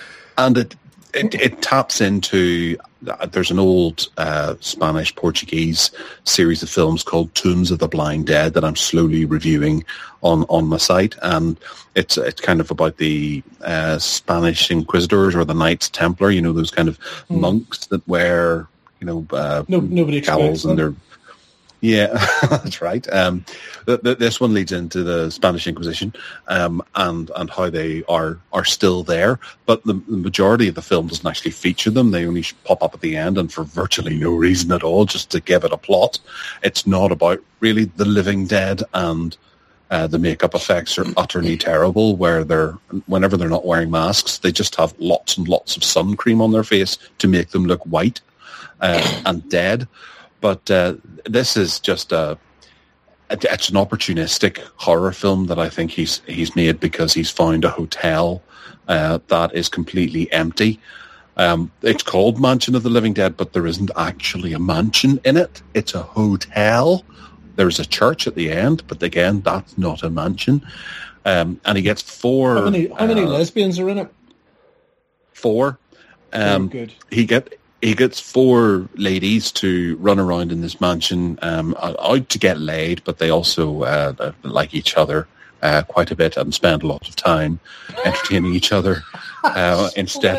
it taps into, there's an old Spanish-Portuguese series of films called Tombs of the Blind Dead that I'm slowly reviewing on my site, and it's kind of about the Spanish Inquisitors or the Knights Templar, those kind of monks that wear, nobody expects and they're. Yeah, that's right. This one leads into the Spanish Inquisition and how they are still there, but the majority of the film doesn't actually feature them. They only pop up at the end, and for virtually no reason at all, just to give it a plot. It's not about really the living dead, and the makeup effects are utterly terrible, where whenever they're not wearing masks, they just have lots and lots of sun cream on their face to make them look white and dead. But this is just it's an opportunistic horror film that I think he's made because he's found a hotel that is completely empty. It's called Mansion of the Living Dead, but there isn't actually a mansion in it. It's a hotel. There's a church at the end, but again, that's not a mansion. And he gets 4... How many lesbians are in it? 4. Good. He gets 4 ladies to run around in this mansion out to get laid, but they also like each other quite a bit and spend a lot of time entertaining each other instead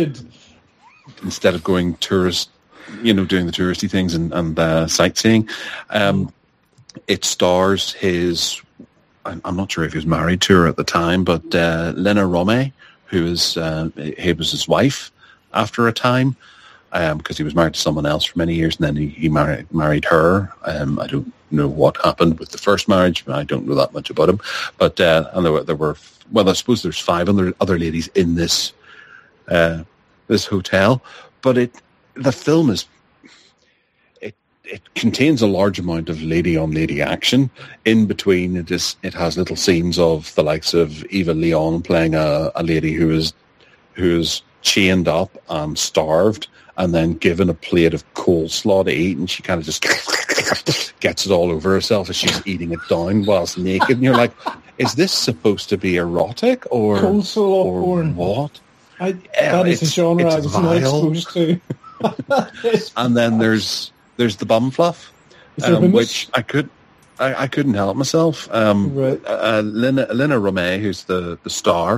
of going tourist, doing the touristy things and sightseeing. It stars his, I'm not sure if he was married to her at the time, but Lena Romay, who was his wife after a time. Because he was married to someone else for many years, and then he married her. I don't know what happened with the first marriage. I don't know that much about him. But and there were I suppose there's 5 other ladies in this this hotel. But the film is it contains a large amount of lady on lady action. In between, it has little scenes of the likes of Eva Leon playing a lady who is chained up and starved, and then given a plate of coleslaw to eat, and she kind of just gets it all over herself as she's eating it down whilst naked. And you're like, is this supposed to be erotic or coleslaw porn? What? That is a genre I was not exposed to. And then there's the bum fluff, which I couldn't help myself. Right. Lena Romay, who's the star,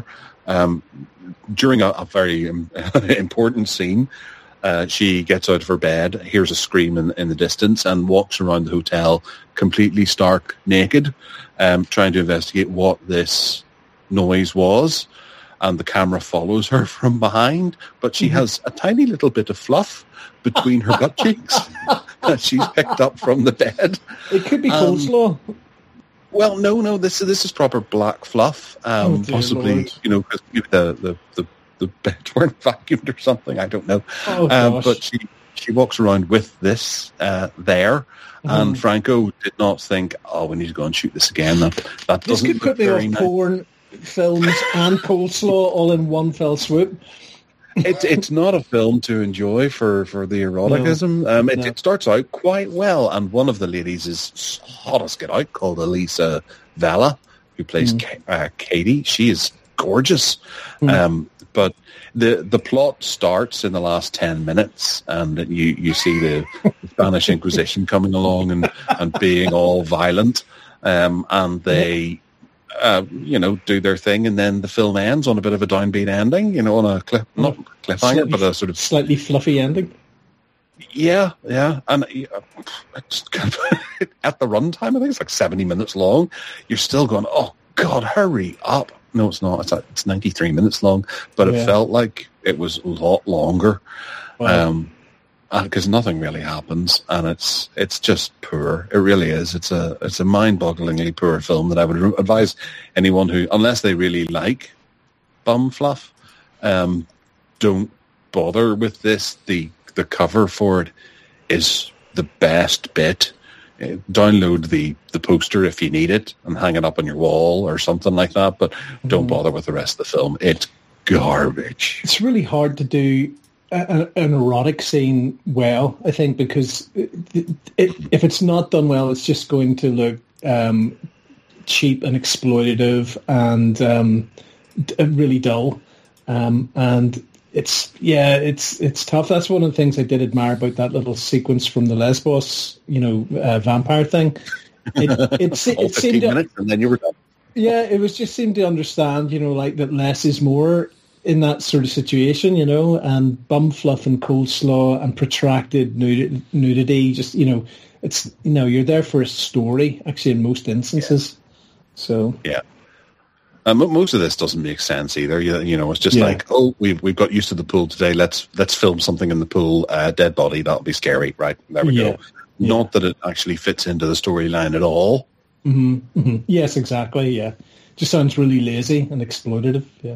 During a very important scene, she gets out of her bed, hears a scream in the distance, and walks around the hotel completely stark naked, trying to investigate what this noise was. And the camera follows her from behind, but she has a tiny little bit of fluff between her butt cheeks that she's picked up from the bed. It could be coleslaw. Well, no. This is proper black fluff. Possibly, Lord. you know, because the beds weren't vacuumed or something. I don't know. Oh, gosh. But she walks around with this there. And Franco did not think, we need to go and shoot this again. That This doesn't could look put me very off nice. porn films and coleslaw all in one fell swoop. It's not a film to enjoy for the eroticism. It starts out quite well, and one of the ladies is hot as get out, called Elisa Vela, who plays Katie. She is gorgeous. But the plot starts in the last 10 minutes, and you see the Spanish Inquisition coming along and being all violent, and they do their thing, and then the film ends on a bit of a downbeat ending, on a not cliffhanger, but a sort of slightly fluffy ending. Yeah, and at the runtime, I think it's like 70 minutes long. You're still going, oh God, hurry up! No, it's not. It's 93 minutes long, but it felt like it was a lot longer. Wow. Because nothing really happens, and it's just poor. It really is. It's a mind-bogglingly poor film that I would advise anyone who, unless they really like bum fluff, don't bother with this. The cover for it is the best bit. Download the poster if you need it and hang it up on your wall or something like that, but don't bother with the rest of the film. It's garbage. It's really hard to do an erotic scene well, I think, because if it's not done well, it's just going to look cheap and exploitative and really dull. And it's tough. That's one of the things I did admire about that little sequence from the Lesbos, vampire thing. It seemed 15 minutes and then you were done. Yeah, it was just seemed to understand, like that less is more in that sort of situation, and bum fluff and coleslaw and protracted nudity. Just, it's, you're there for a story, actually, in most instances. Yeah. So yeah. Most of this doesn't make sense either. It's just like, we've got used to the pool today. Let's film something in the pool. Dead body, that'll be scary, right? There we go. Not that it actually fits into the storyline at all. Mm-hmm. Mm-hmm. Yes, exactly. Yeah, just sounds really lazy and exploitative. Yeah.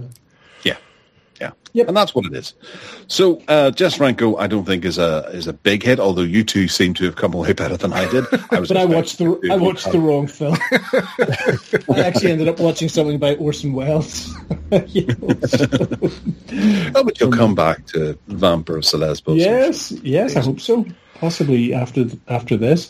Yep. And that's what it is. So, Jess Franco, I don't think is a big hit. Although you two seem to have come away better than I did. I watched the wrong film. I actually ended up watching something by Orson Welles. But you'll come back to Vampire of Lesbos. Yes, I hope so. Possibly after this.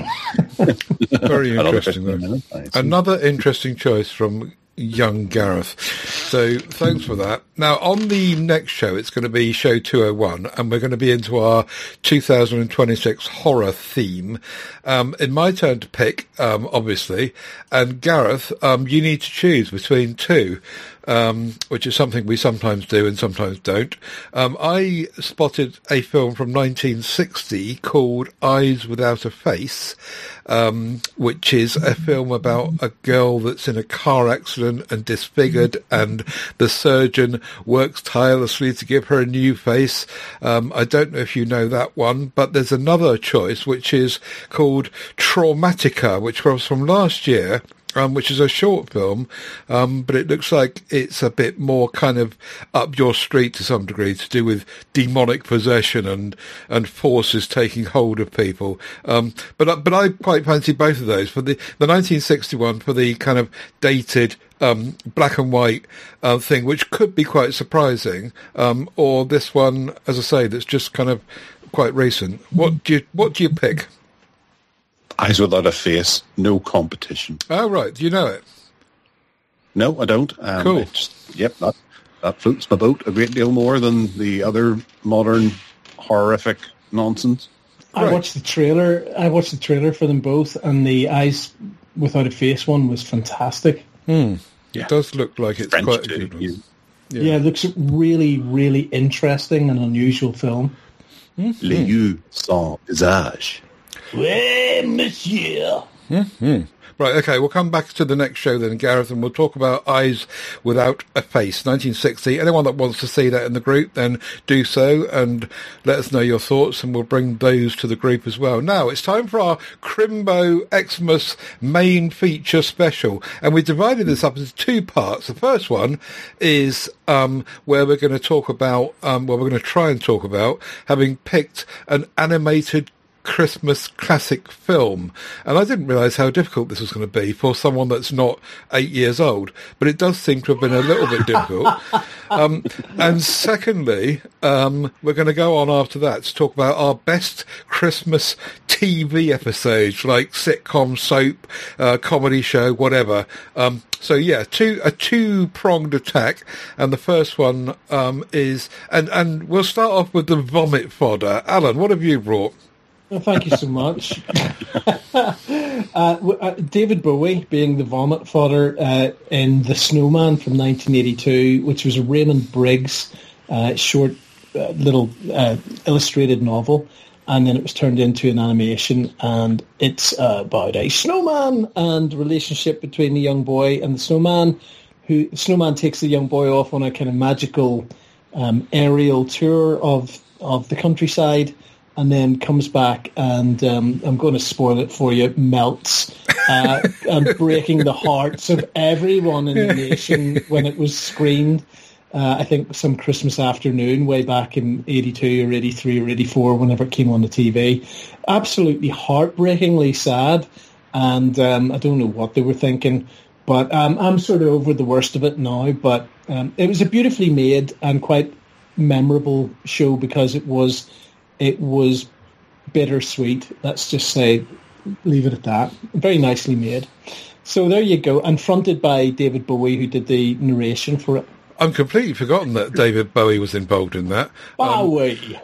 Very interesting. Another interesting choice from young Gareth. So thanks for that. Now, on the next show, it's going to be show 201, and we're going to be into our 2026 horror theme. In my turn to pick, obviously, and Gareth, you need to choose between two, which is something we sometimes do and sometimes don't. I spotted a film from 1960 called Eyes Without a Face, which is a film about a girl that's in a car accident and disfigured, and the surgeon works tirelessly to give her a new face. I don't know if you know that one, but there's another choice, which is called Traumatica, which was from last year, which is a short film, but it looks like it's a bit more kind of up your street to some degree, to do with demonic possession and forces taking hold of people. But I quite fancy both of those. For the 1961, for the kind of dated black and white thing, which could be quite surprising, or this one, as I say, that's just kind of quite recent. What do you pick? Eyes Without a Face, no competition. Oh, right. Do you know it? No, I don't. Cool. That floats my boat a great deal more than the other modern horrific nonsense. I watched the trailer for them both, and the Eyes Without a Face one was fantastic. It does look like it's French quite a too. good one. Yeah, it looks really, really interesting and unusual film. Les yeux sans visage. Oui, monsieur. Right, okay, we'll come back to the next show then, Gareth, and we'll talk about Eyes Without a Face, 1960. Anyone that wants to see that in the group, then do so, and let us know your thoughts, and we'll bring those to the group as well. Now, it's time for our Crimbo Xmas main feature special, and we divided this up into two parts. The first one is where we're going to talk about, we're going to try and talk about having picked an animated Christmas classic film, and I didn't realise how difficult this was going to be for someone that's not 8 years old, but it does seem to have been a little bit difficult. And secondly, we're going to go on after that to talk about our best Christmas TV episodes, like sitcom, soap, comedy show, whatever. So yeah, a two-pronged attack, and the first one is, and we'll start off with the vomit fodder. Alan, what have you brought? Well, thank you so much. David Bowie being the vomit fodder in The Snowman from 1982, which was a Raymond Briggs short little illustrated novel, and then it was turned into an animation, and it's about a snowman and the relationship between the young boy and the snowman. The snowman takes the young boy off on a kind of magical aerial tour of the countryside, and then comes back and, I'm going to spoil it for you, melts, and breaking the hearts of everyone in the nation when it was screened, I think some Christmas afternoon way back in 82 or 83 or 84, whenever it came on the TV. Absolutely heartbreakingly sad, and I don't know what they were thinking, but I'm sort of over the worst of it now, but it was a beautifully made and quite memorable show because it was bittersweet. Let's just say, leave it at that. Very nicely made. So there you go. And fronted by David Bowie, who did the narration for it. I'm completely forgotten that David Bowie was involved in that. Bowie.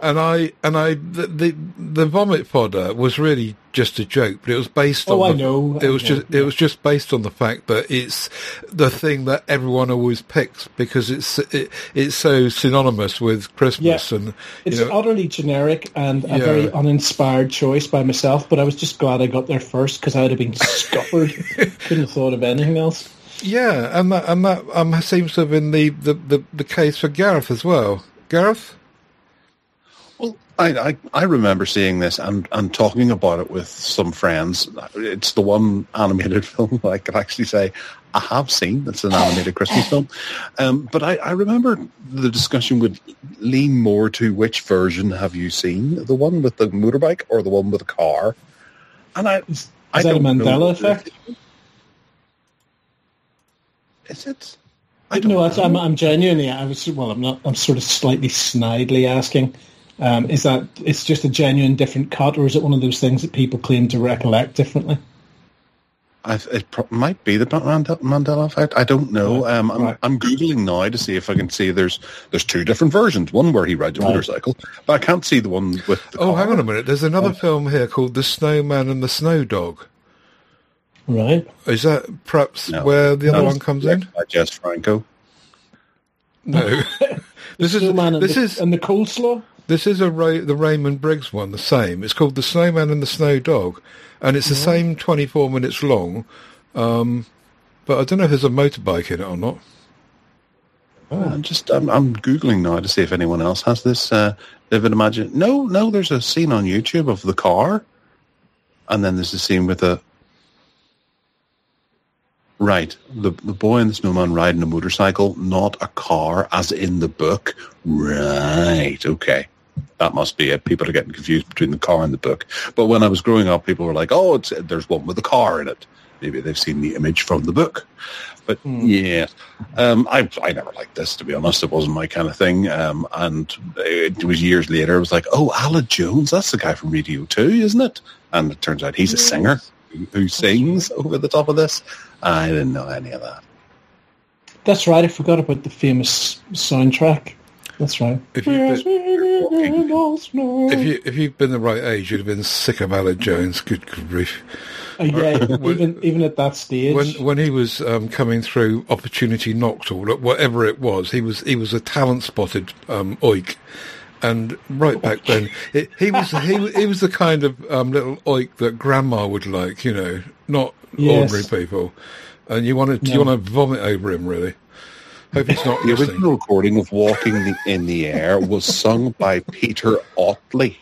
The vomit fodder was really just a joke, but it was based on. I know. It was just based on the fact that it's the thing that everyone always picks because it's so synonymous with Christmas, and it's utterly generic and a very uninspired choice by myself. But I was just glad I got there first because I would have been scuppered. Couldn't have thought of anything else. Yeah, and that seems to have been the case for Gareth as well. Gareth? Well, I remember seeing this and talking about it with some friends. It's the one animated film I could actually say I have seen. It's an animated Christmas film. But I remember the discussion would lean more to which version have you seen? The one with the motorbike or the one with the car? And is that a Mandela effect? Is it? I'm genuinely. I'm sort of slightly snidely asking. Is that it's just a genuine different cut, or is it one of those things that people claim to recollect differently? It might be the Mandela effect. I don't know. I'm googling now to see if I can see there's two different versions. One where he rides a motorcycle, but I can't see the one with the car. Hang on a minute. There's another film here called The Snowman and the Snow Dog. Right. Is that perhaps where the other one comes in? By Jess Franco. No. This is and the coleslaw? This is the Raymond Briggs one, the same. It's called The Snowman and the Snow Dog, and it's the same 24 minutes long, but I don't know if there's a motorbike in it or not. I'm Googling now to see if anyone else has this vivid imagination. No, there's a scene on YouTube of the car, and then there's a scene with the boy and the snowman riding a motorcycle, not a car, as in the book. Right, okay. That must be it. People are getting confused between the car and the book. But when I was growing up, people were like, there's one with a car in it. Maybe they've seen the image from the book. But yeah, I never liked this, to be honest. It wasn't my kind of thing. And it was years later, I was like, Alan Jones, that's the guy from Radio 2, isn't it? And it turns out he's a singer who sings over the top of this. I didn't know any of that. That's right. I forgot about the famous soundtrack. That's right. If you've been the right age, you'd have been sick of Alan Jones. Good grief. Yeah, even at that stage. When he was coming through Opportunity Knocked, or whatever it was, he was a talent spotted oik. And right back then, he was the kind of little oik that Grandma would like, not ordinary people. And you want to vomit over him, really. Hope he's not the original recording of "Walking in the Air" was sung by Peter Otley.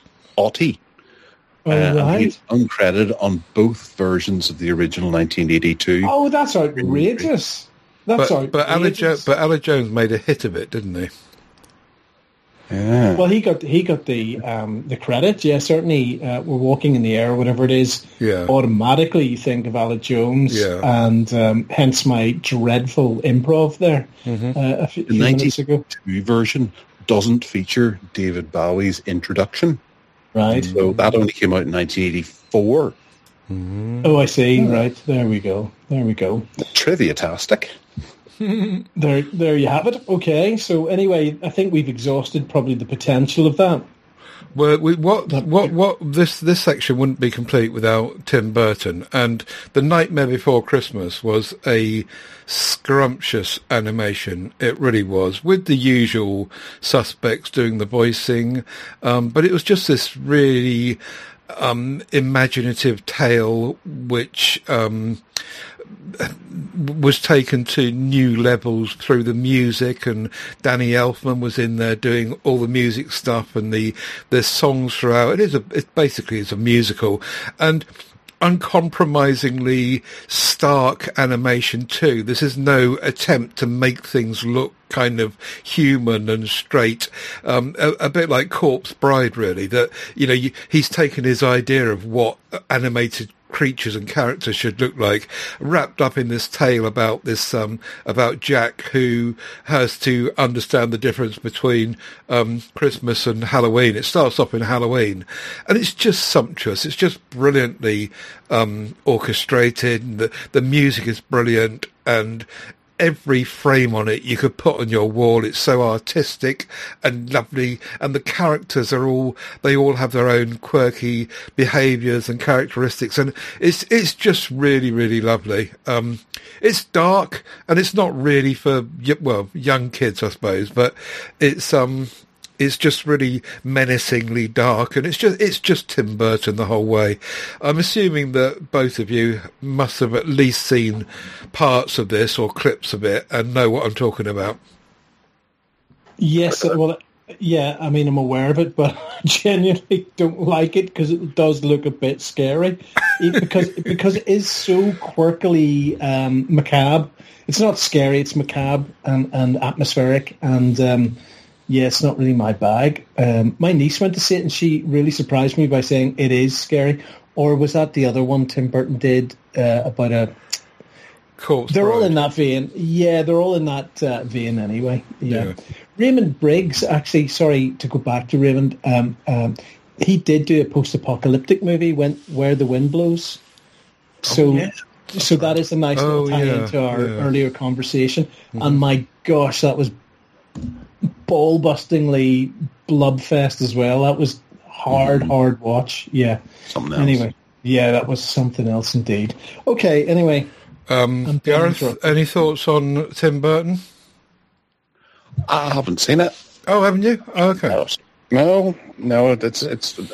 And he's uncredited on both versions of the original 1982. Oh, that's outrageous! Outrageous. But Aled Jones made a hit of it, didn't he? Yeah. Well, he got the credit. Yeah, certainly. We're Walking in the Air, whatever it is. Yeah. Automatically, you think of Aled Jones, and hence my dreadful improv there a few minutes ago. The 1992 version doesn't feature David Bowie's introduction, right? So that only came out in 1984. Oh, I see. Right, there we go. Trivia-tastic. There you have it. Okay, so anyway, I think we've exhausted probably the potential of that. Well, this section wouldn't be complete without Tim Burton, and The Nightmare Before Christmas was a scrumptious animation. It really was, with the usual suspects doing the voicing, but it was just this really imaginative tale which was taken to new levels through the music, and Danny Elfman was in there doing all the music stuff, and there's songs throughout. It basically is a musical, and uncompromisingly stark animation too. This is no attempt to make things look kind of human and straight, a bit like Corpse Bride, really. That he's taken his idea of what animated creatures and characters should look like, wrapped up in this tale about this about Jack, who has to understand the difference between Christmas and Halloween. It starts off in Halloween, and it's just sumptuous. It's just brilliantly orchestrated. The music is brilliant, and every frame on it you could put on your wall. It's so artistic and lovely, and the characters they all have their own quirky behaviours and characteristics, and it's just really, really lovely. It's dark, and it's not really for young kids, I suppose, but it's just really menacingly dark, and it's just Tim Burton the whole way. I'm assuming that both of you must have at least seen parts of this or clips of it and know what I'm talking about. Yes, well, yeah, I mean, I'm aware of it, but I genuinely don't like it because it does look a bit scary. because it is so quirkily macabre. It's not scary, it's macabre and atmospheric, and yeah, it's not really my bag. My niece went to see it, and she really surprised me by saying it is scary. Or was that the other one Tim Burton did about a... Corpse They're Bride. all in that vein. Yeah, they're all in that vein anyway. Yeah. Raymond Briggs, actually, sorry to go back to Raymond, he did do a post-apocalyptic movie, Where the Wind Blows. So, so that is a nice little tie into our earlier conversation. Mm-hmm. And my gosh, that was ball-bustingly bloodfest as well. That was hard watch. Yeah. Something else. Anyway, yeah, that was something else indeed. Okay, anyway. Gareth, any thoughts on Tim Burton? I haven't seen it. Oh, haven't you? Oh, okay. No. It's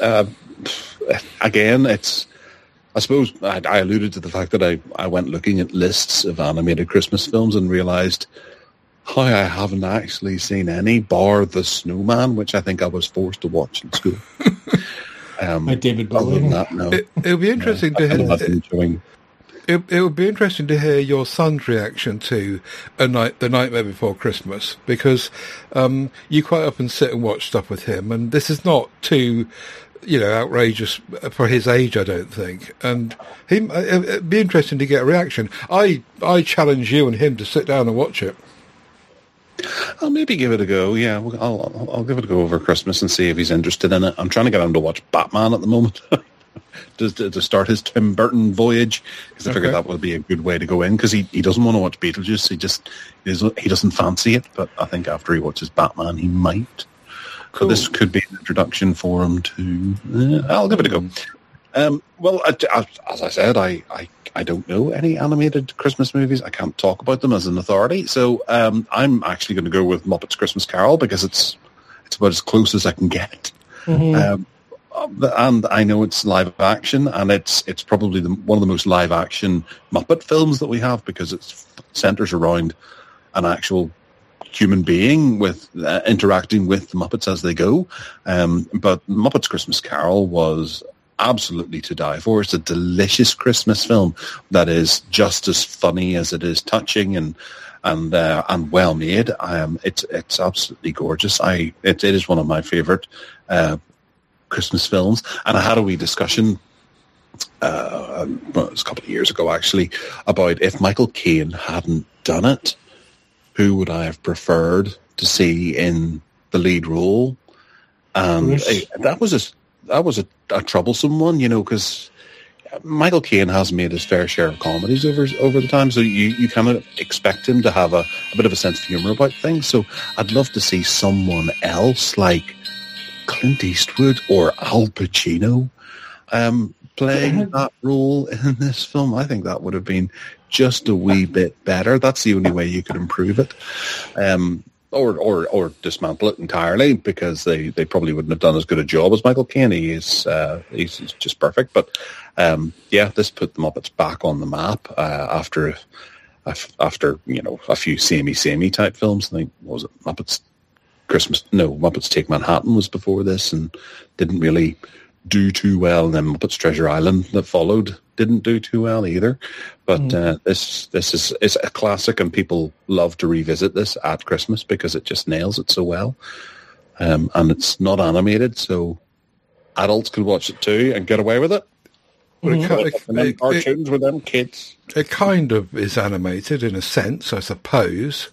again. It's. I suppose I alluded to the fact that I went looking at lists of animated Christmas films and realised how I haven't actually seen any, bar The Snowman, which I think I was forced to watch in school. By David Bowie. Other than that, no. It'll be interesting to hear. It would be interesting to hear your son's reaction to The Nightmare Before Christmas, because you quite often sit and watch stuff with him, and this is not too, outrageous for his age, I don't think. And it'd be interesting to get a reaction. I challenge you and him to sit down and watch it. I'll maybe give it a go. Yeah, I'll give it a go over Christmas and see if he's interested in it. I'm trying to get him to watch Batman at the moment. to start his Tim Burton voyage, because I figured that would be a good way to go in, because he doesn't want to watch Beetlejuice. He doesn't fancy it, but I think after he watches Batman he might. Cool. So this could be an introduction for him to... I'll give it a go. Well, as I said, I don't know any animated Christmas movies. I can't talk about them as an authority. So I'm actually going to go with Muppets Christmas Carol because it's about as close as I can get. Mm-hmm. And I know it's live action, and it's probably one of the most live action Muppet films that we have because it centers around an actual human being with interacting with the Muppets as they go. But Muppets Christmas Carol was absolutely to die for. It's a delicious Christmas film that is just as funny as it is touching and well made. It's absolutely gorgeous. It is one of my favorite Christmas films. And I had a wee discussion it was a couple of years ago actually about if Michael Caine hadn't done it, who would I have preferred to see in the lead role? And that was a troublesome one, because Michael Caine has made his fair share of comedies over the time, so you kind of expect him to have a bit of a sense of humour about things. So I'd love to see someone else like Clint Eastwood or Al Pacino playing that role in this film. I think that would have been just a wee bit better. That's the only way you could improve it. Or dismantle it entirely because they probably wouldn't have done as good a job as Michael Caine. He's just perfect. But this put the Muppets back on the map after a few samey type films. I think, what was it, Muppets Take Manhattan was before this and didn't really do too well. And then Muppets Treasure Island that followed didn't do too well either. But this is a classic, and people love to revisit this at Christmas because it just nails it so well. And it's not animated, so adults can watch it too and get away with it. But cartoons with them kids. It kind of is animated in a sense, I suppose.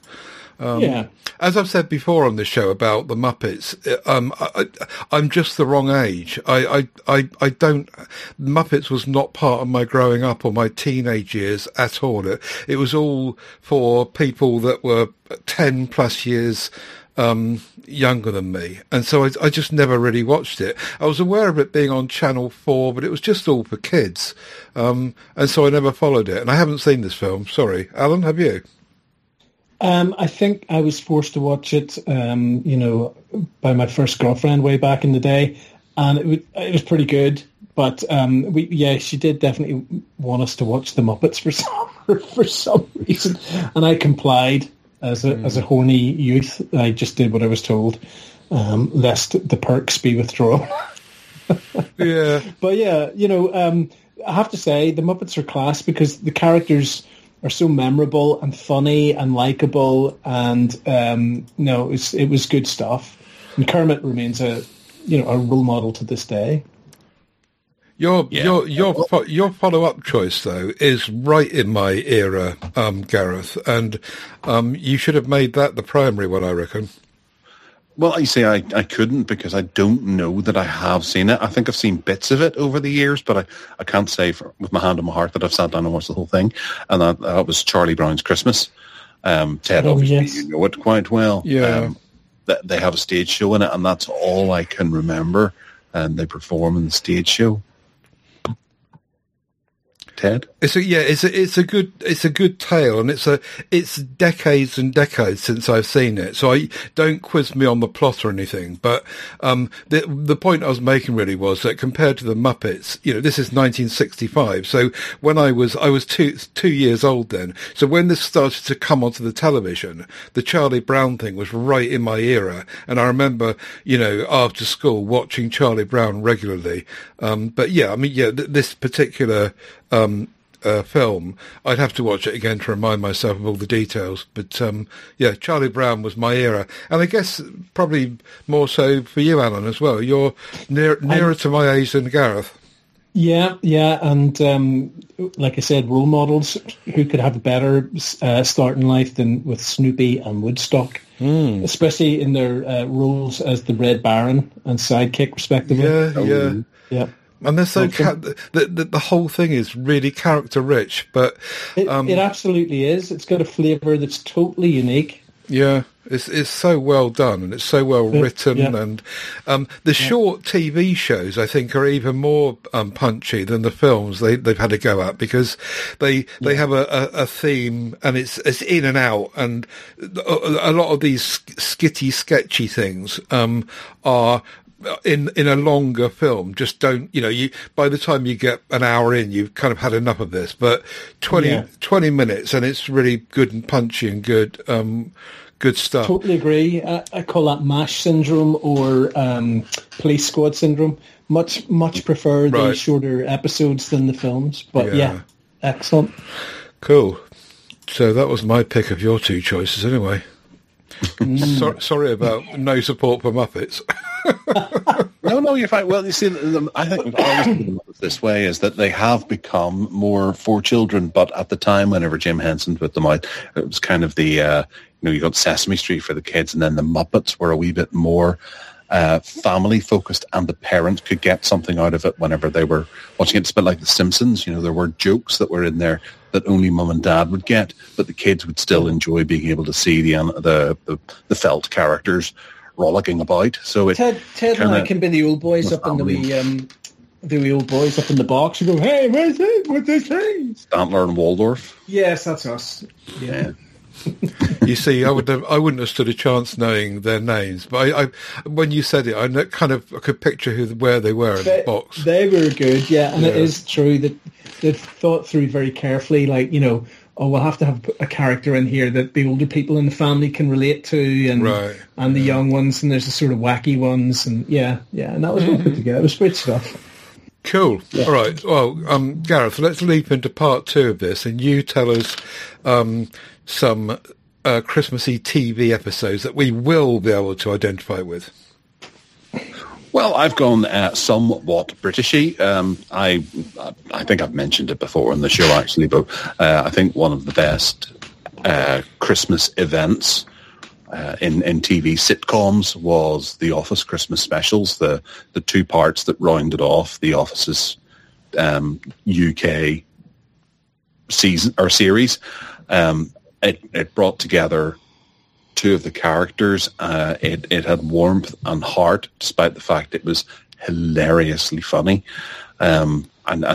As I've said before on this show about the Muppets, I'm just the wrong age. I don't. Muppets was not part of my growing up or my teenage years at all. It was all for people that were 10 plus years younger than me, and so I just never really watched it. I was aware of it being on Channel 4, but it was just all for kids, and so I never followed it. And I haven't seen this film. Sorry, Alan, have you? I think I was forced to watch it, by my first girlfriend way back in the day, and it was pretty good. But she did definitely want us to watch the Muppets for some reason, and I complied as a horny youth. I just did what I was told, lest the perks be withdrawn. Yeah, but I have to say the Muppets are class because the characters are so memorable and funny and likable, and it was good stuff. And Kermit remains a role model to this day. Your follow-up choice though is right in my era, Gareth, and you should have made that the primary one, I reckon. Well, you see, I couldn't because I don't know that I have seen it. I think I've seen bits of it over the years, but I can't say with my hand on my heart that I've sat down and watched the whole thing. And that was Charlie Brown's Christmas. Ted, obviously, yes. You know it quite well. Yeah. They have a stage show in it, and that's all I can remember. And they perform in the stage show. Ted? It's a good tale, and it's decades and decades since I've seen it. So don't quiz me on the plot or anything. But the point I was making really was that compared to the Muppets, this is 1965. So when I was 2 years old then. So when this started to come onto the television, the Charlie Brown thing was right in my era, and I remember after school watching Charlie Brown regularly. This particular film, I'd have to watch it again to remind myself of all the details. But Charlie Brown was my era, and I guess probably more so for you, Alan, as well. You're nearer to my age than Gareth. Yeah, and like I said, role models who could have a better start in life than with Snoopy and Woodstock, especially in their roles as the Red Baron and sidekick, respectively. Yeah. And they're so the whole thing is really character rich, but it absolutely is. It's got a flavour that's totally unique. Yeah, it's so well done and it's so well written, and the short TV shows I think are even more punchy than the films they've had to go at, because they have a theme and it's in and out, and a lot of these sketchy things are in a longer film just don't, you by the time you get an hour in, you've kind of had enough of this, but 20 minutes and it's really good and punchy and good stuff. Totally agree. I call that MASH syndrome or Police Squad syndrome. Much prefer the shorter episodes than the films, but excellent. Cool. So that was my pick of your two choices anyway. Sorry about no support for Muppets. No, you're fine. Well, you see, I think I've always been Muppets this way, is that they have become more for children, but at the time, whenever Jim Henson put them out, it was kind of the, you got Sesame Street for the kids, and then the Muppets were a wee bit more family-focused, and the parents could get something out of it whenever they were watching it. It's a bit like The Simpsons. There were jokes that were in there that only mum and dad would get, but the kids would still enjoy being able to see the felt characters rollicking about. So Ted and I can be the old boys up in the old boys up in the box who go, "Hey, where's it? What's this thing?" Stantler and Waldorf. Yes, that's us. Yeah. You see, I wouldn't have stood a chance knowing their names, but I when you said it, I could picture where they were in the box. They were good, and it is true that they've thought through very carefully, like, we'll have to have a character in here that the older people in the family can relate to, and the young ones, and there's the sort of wacky ones, and and that was all put together. It was great stuff. Cool. Yeah. All right. Well, Gareth, let's leap into part 2 of this, and you tell us some Christmassy TV episodes that we will be able to identify with. Well, I've gone somewhat Britishy. I think I've mentioned it before on the show, actually, but I think one of the best Christmas events in TV sitcoms was The Office Christmas specials, the 2 parts that rounded off The Office's UK season or series. It brought together 2 of the characters. It had warmth and heart, despite the fact it was hilariously funny. And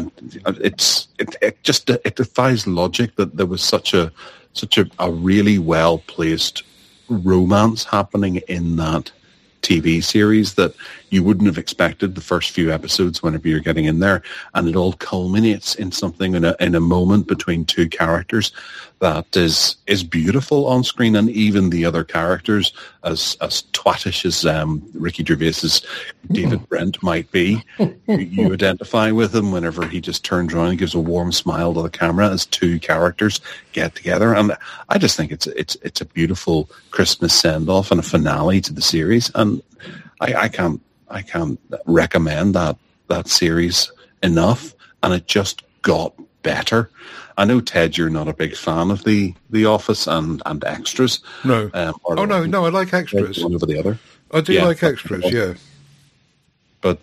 it defies logic that there was such a really well placed romance happening in that TV series that you wouldn't have expected the first few episodes whenever you're getting in there, and it all culminates in something in a moment between 2 characters that is beautiful on screen. And even the other characters, as twattish as Ricky Gervais's David Brent might be, you identify with him whenever he just turns around and gives a warm smile to the camera as 2 characters get together. And I just think it's a beautiful Christmas send-off and a finale to the series, and I can't recommend that series enough, and it just got better. I know, Ted, you're not a big fan of the Office and Extras. No. No, I like Extras. One over the other. I do like Extras, yeah. But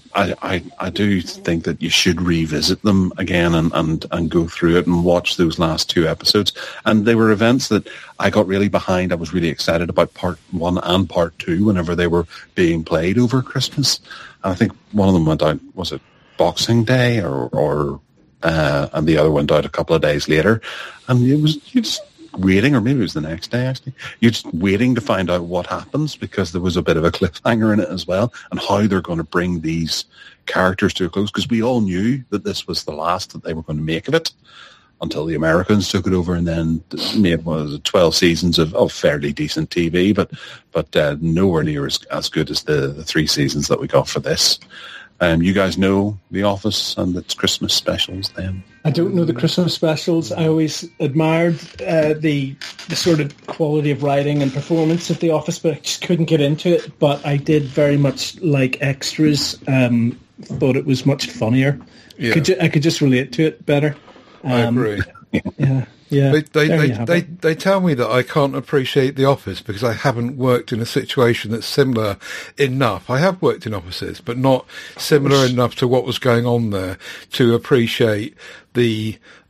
I do think that you should revisit them again and go through it and watch those last 2 episodes. And they were events that I got really behind. I was really excited about part 1 and part 2 whenever they were being played over Christmas. And I think one of them went out, was it Boxing Day and the other went out a couple of days later. And you just waiting, or maybe it was the next day actually, you're just waiting to find out what happens, because there was a bit of a cliffhanger in it as well, and how they're going to bring these characters to a close, because we all knew that this was the last that they were going to make of it until the Americans took it over and then made 12 seasons of fairly decent TV, but nowhere near as good as the 3 seasons that we got for this. You guys know The Office and its Christmas specials then? I don't know the Christmas specials. I always admired the sort of quality of writing and performance of The Office, but I just couldn't get into it. But I did very much like Extras. Thought it was much funnier. Yeah. I could just relate to it better. I agree. Yeah. They tell me that I can't appreciate The Office because I haven't worked in a situation that's similar enough. I have worked in offices, but not similar enough to what was going on there to appreciate the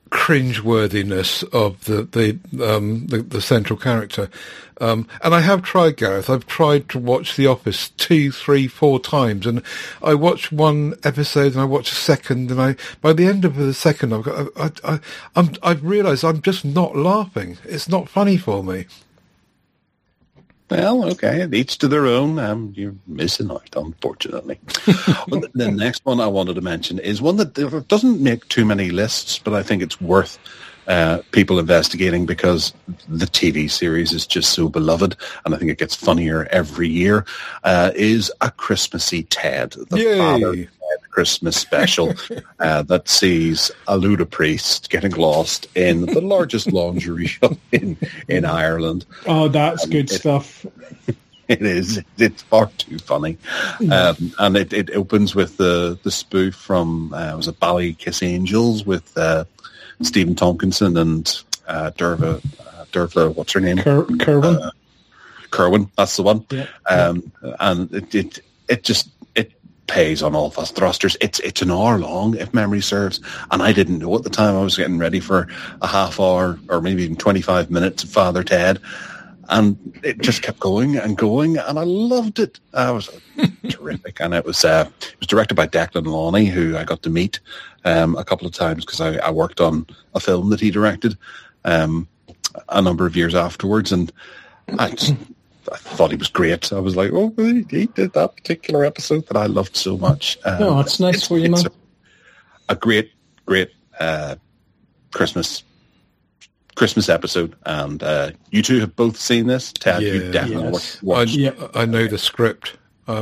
cringeworthiness of the central character. And I have tried, Gareth. I've tried to watch The Office 2, 3, 4 times, and I watch one episode and I watch a second, and by the end of the second, I've realised I'm just not laughing. It's not funny for me. Well, okay, each to their own. You're missing out, unfortunately. Well, the next one I wanted to mention is one that doesn't make too many lists, but I think it's worth people investigating because the TV series is just so beloved, and I think it gets funnier every year, is A Christmassy Ted, the Father Ted Christmas special that sees a Ludapriest getting lost in the largest laundry shop in Ireland. Oh, that's good stuff. It is. It's far too funny. And it opens with the spoof from, was it Ballykiss Angels with Stephen Tompkinson and Dervla, what's her name? Kerwin. Kerwin, that's the one. Yeah. And it just pays on all thrusters. It's an hour long, if memory serves, and I didn't know at the time. I was getting ready for a half hour or maybe even 25 minutes of Father Ted, and it just kept going and going, and I loved it. It was terrific, and it was directed by Declan Lawney, who I got to meet a couple of times because I worked on a film that he directed a number of years afterwards, and I thought he was great. I was like, oh, he did that particular episode that I loved so much. No, it's nice for you, man. A great Christmas episode, and you two have both seen this. Ted, you definitely watched. I know the script.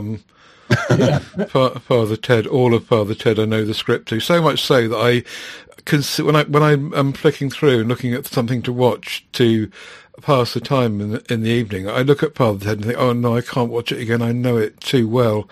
Father Ted, all of Father Ted, I know the script too. So much so that I when I'm flicking through and looking at something to watch to pass the time in the evening, I look at Father Ted and think, oh no, I can't watch it again. I know it too well.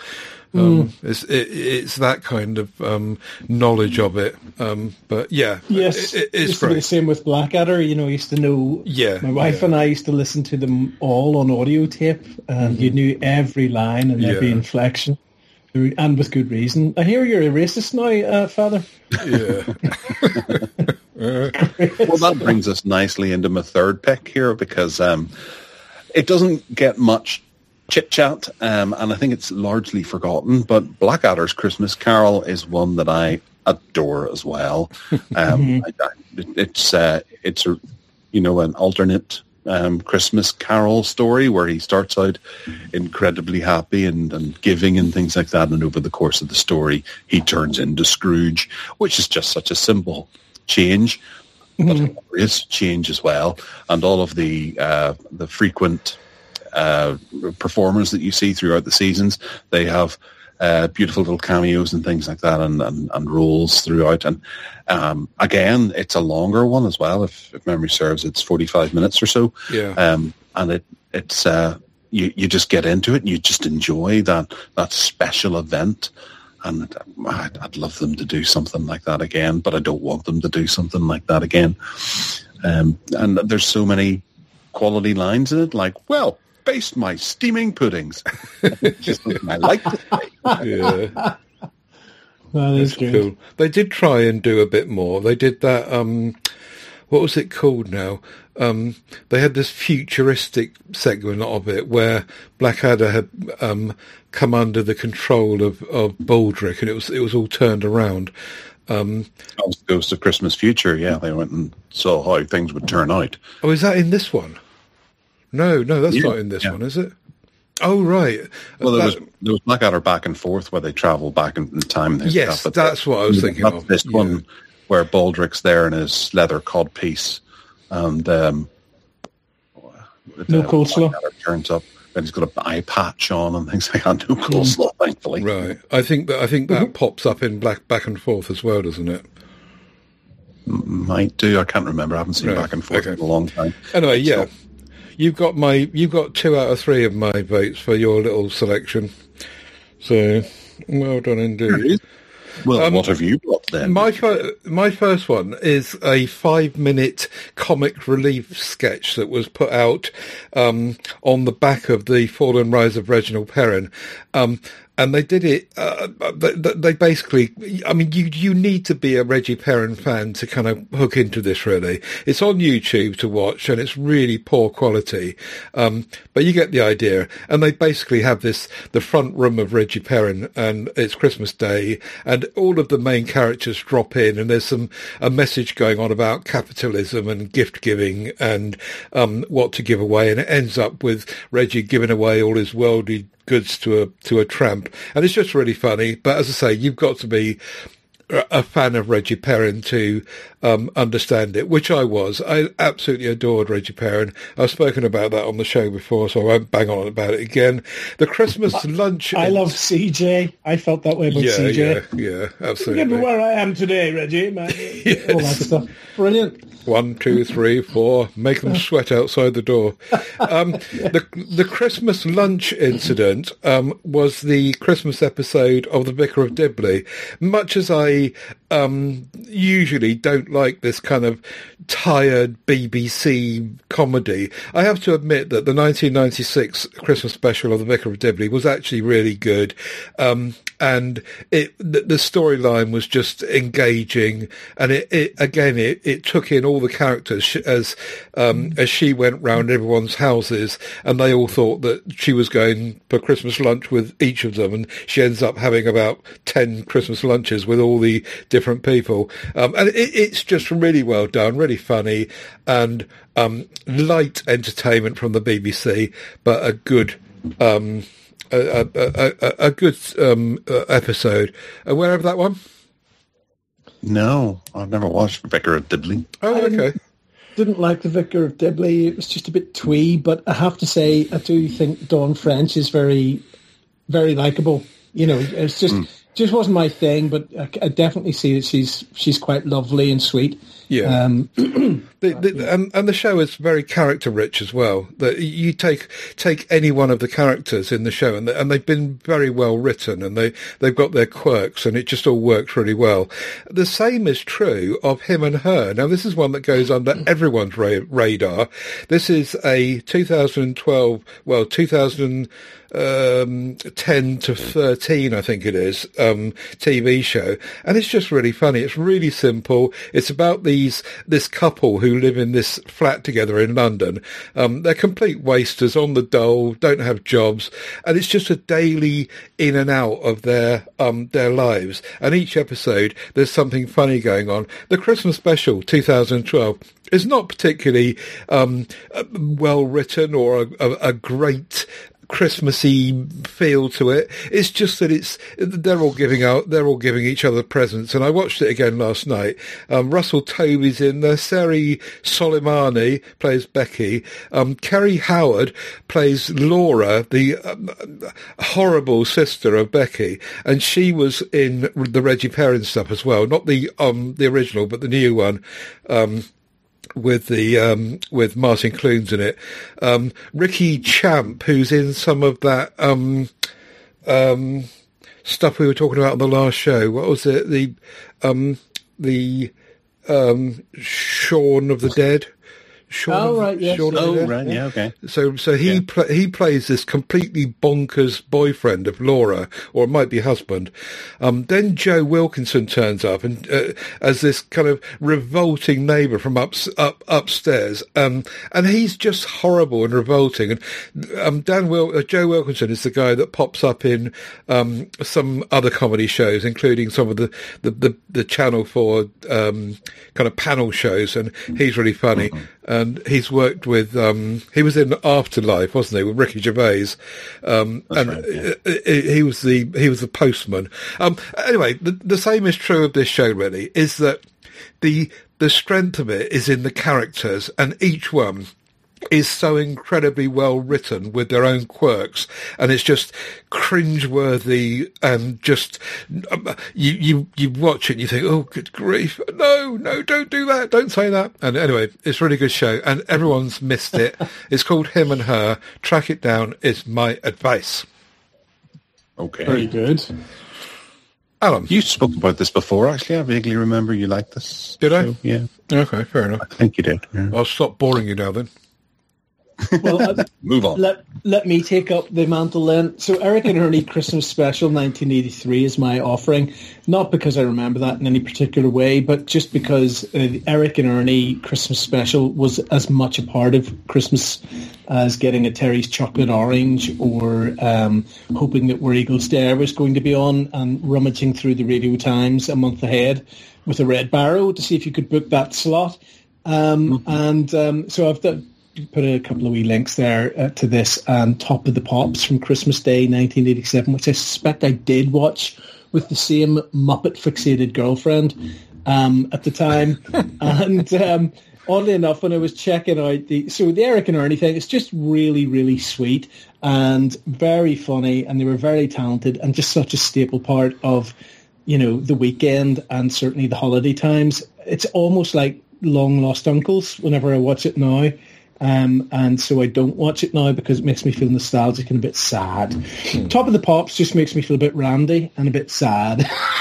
It's that kind of knowledge of it. But yeah, yes, it's great. The same with Blackadder. You know, I used to know. Yeah, my wife and I used to listen to them all on audio tape, and you knew every line and every inflection, and with good reason. I hear you're a racist now, Father. Yeah. Well, that brings us nicely into my third pick here, because it doesn't get much chit-chat, and I think it's largely forgotten, but Blackadder's Christmas Carol is one that I adore as well. It's a, an alternate Christmas Carol story where he starts out incredibly happy and giving and things like that, and over the course of the story he turns into Scrooge, which is just such a simple change, but hilarious change as well. And all of the frequent performers that you see throughout the seasons, they have beautiful little cameos and things like that, and roles throughout. And again, it's a longer one as well. If memory serves, it's 45 minutes or so. Yeah. And it's you just get into it and you just enjoy that special event. And I'd love them to do something like that again, but I don't want them to do something like that again. And there's so many quality lines in it, like, well, baste my steaming puddings. Just something I like to say. Yeah. That is good. Cool. They did try and do a bit more. They did that, what was it called now? They had this futuristic segment of it where Blackadder had come under the control of Baldric, and it was all turned around. That was the Ghost of Christmas Future, yeah. They went and saw how things would turn out. Oh, is that in this one? No, that's not in this one, is it? Oh, right. Well, there was Blackadder back and forth where they travel back in time. Yes, stuff, that's what I was thinking of. This one where Baldric's there in his leather codpiece, and no coleslaw. Turns up and he's got an eye patch on and things like that. No coleslaw, thankfully. Right. I think that pops up in Back and Forth as well, doesn't it? Might do. I can't remember. I haven't seen Back and Forth in a long time. Anyway, yeah. You've got 2 out of 3 of my votes for your little selection. So, well done indeed. Well, what have you got then? My first one is a 5-minute comic relief sketch that was put out on the back of the Fall and Rise of Reginald Perrin. And they did it. They basically. I mean, you need to be a Reggie Perrin fan to kind of hook into this. Really, it's on YouTube to watch, and it's really poor quality. But you get the idea. And they basically have the front room of Reggie Perrin, and it's Christmas Day, and all of the main characters drop in, and there's a message going on about capitalism and gift giving and what to give away, and it ends up with Reggie giving away all his worldly goods to a tramp, and it's just really funny. But as I say, you've got to be a fan of Reggie Perrin to understand it, which I was. I absolutely adored Reggie Perrin. I've spoken about that on the show before, so I won't bang on about it again. The Christmas lunch. I love CJ. I felt that way about CJ. Yeah, absolutely. Look at where I am today, Reggie. Man. Yes. All that stuff. Brilliant. 1, 2, 3, 4. Make them sweat outside the door. The Christmas lunch incident was the Christmas episode of The Vicar of Dibley. Much as I usually don't like this kind of tired BBC comedy, I have to admit that the 1996 Christmas special of The Vicar of Dibley was actually really good. And the storyline was just engaging, and it took in all the characters as she went round everyone's houses, and they all thought that she was going for Christmas lunch with each of them, and she ends up having about 10 Christmas lunches with all the different people. And it's just really well done, really funny, and light entertainment from the BBC, but a good a good episode. Aware of that one? No, I've never watched Vicar of Dibley. Oh, okay. Didn't like The Vicar of Dibley. It was just a bit twee, but I have to say, I do think Dawn French is very, very likable. You know, it's just wasn't my thing, but I definitely see that she's quite lovely and sweet. Yeah, and the show is very character rich as well. That you take any one of the characters in the show, and they've been very well written, and they've got their quirks, and it just all works really well. The same is true of Him and Her. Now, this is one that goes under everyone's radar. This is a 2010 to 13, I think it is, TV show, and it's just really funny. It's really simple. It's about this couple who live in this flat together in London. They're complete wasters, on the dole, don't have jobs, and it's just a daily in and out of their lives. And each episode, there's something funny going on. The Christmas special 2012 is not particularly well written or a great Christmassy feel to it. It's just that they're all giving each other presents, and I watched it again last night. Russell Tovey's in there. Seri Soleimani plays Becky. Kerry Howard plays Laura, the horrible sister of Becky, and she was in the Reggie Perrin stuff as well, not the original, but the new one. With Martin Clunes in it, Ricky Champ, who's in some of that stuff we were talking about on the last show. What was it? The Shaun of the Dead. Right, yes. Right, yeah, okay. So he plays this completely bonkers boyfriend of Laura, or it might be husband. Then Joe Wilkinson turns up and as this kind of revolting neighbour from upstairs, and he's just horrible and revolting. And Joe Wilkinson is the guy that pops up in some other comedy shows, including some of the Channel 4 kind of panel shows, and he's really funny. And he's worked with, he was in Afterlife, wasn't he, with Ricky Gervais? And right, yeah. He was the postman. Anyway, the same is true of this show, really, is that the strength of it is in the characters, and each one is so incredibly well written with their own quirks, and it's just cringeworthy, and just you watch it and you think, oh, good grief, no, don't do that, don't say that. And anyway, it's a really good show, and everyone's missed it. It's called Him and Her. Track it down is my advice. Okay, very good. Alan, you spoke about this before, actually. I vaguely remember you liked this. Did I? So, yeah. Okay, fair enough. I think you did. Yeah. I'll stop boring you now then. Well, Move on. Let me take up the mantle then. So Eric and Ernie Christmas Special 1983 is my offering, not because I remember that in any particular way, but just because the Eric and Ernie Christmas Special was as much a part of Christmas as getting a Terry's Chocolate Orange or hoping that Where Eagles Dare was going to be on and rummaging through the Radio Times a month ahead with a Red Barrow to see if you could book that slot. So I've put a couple of wee links there to this, and Top of the Pops from Christmas Day 1987, which I suspect I did watch with the same Muppet-fixated girlfriend at the time. And oddly enough, when I was checking out the Eric and Ernie thing, it's just really, really sweet and very funny, and they were very talented and just such a staple part of, the weekend and certainly the holiday times. It's almost like Long Lost Uncles whenever I watch it now. And so I don't watch it now because it makes me feel nostalgic and a bit sad. Top of the Pops just makes me feel a bit randy and a bit sad.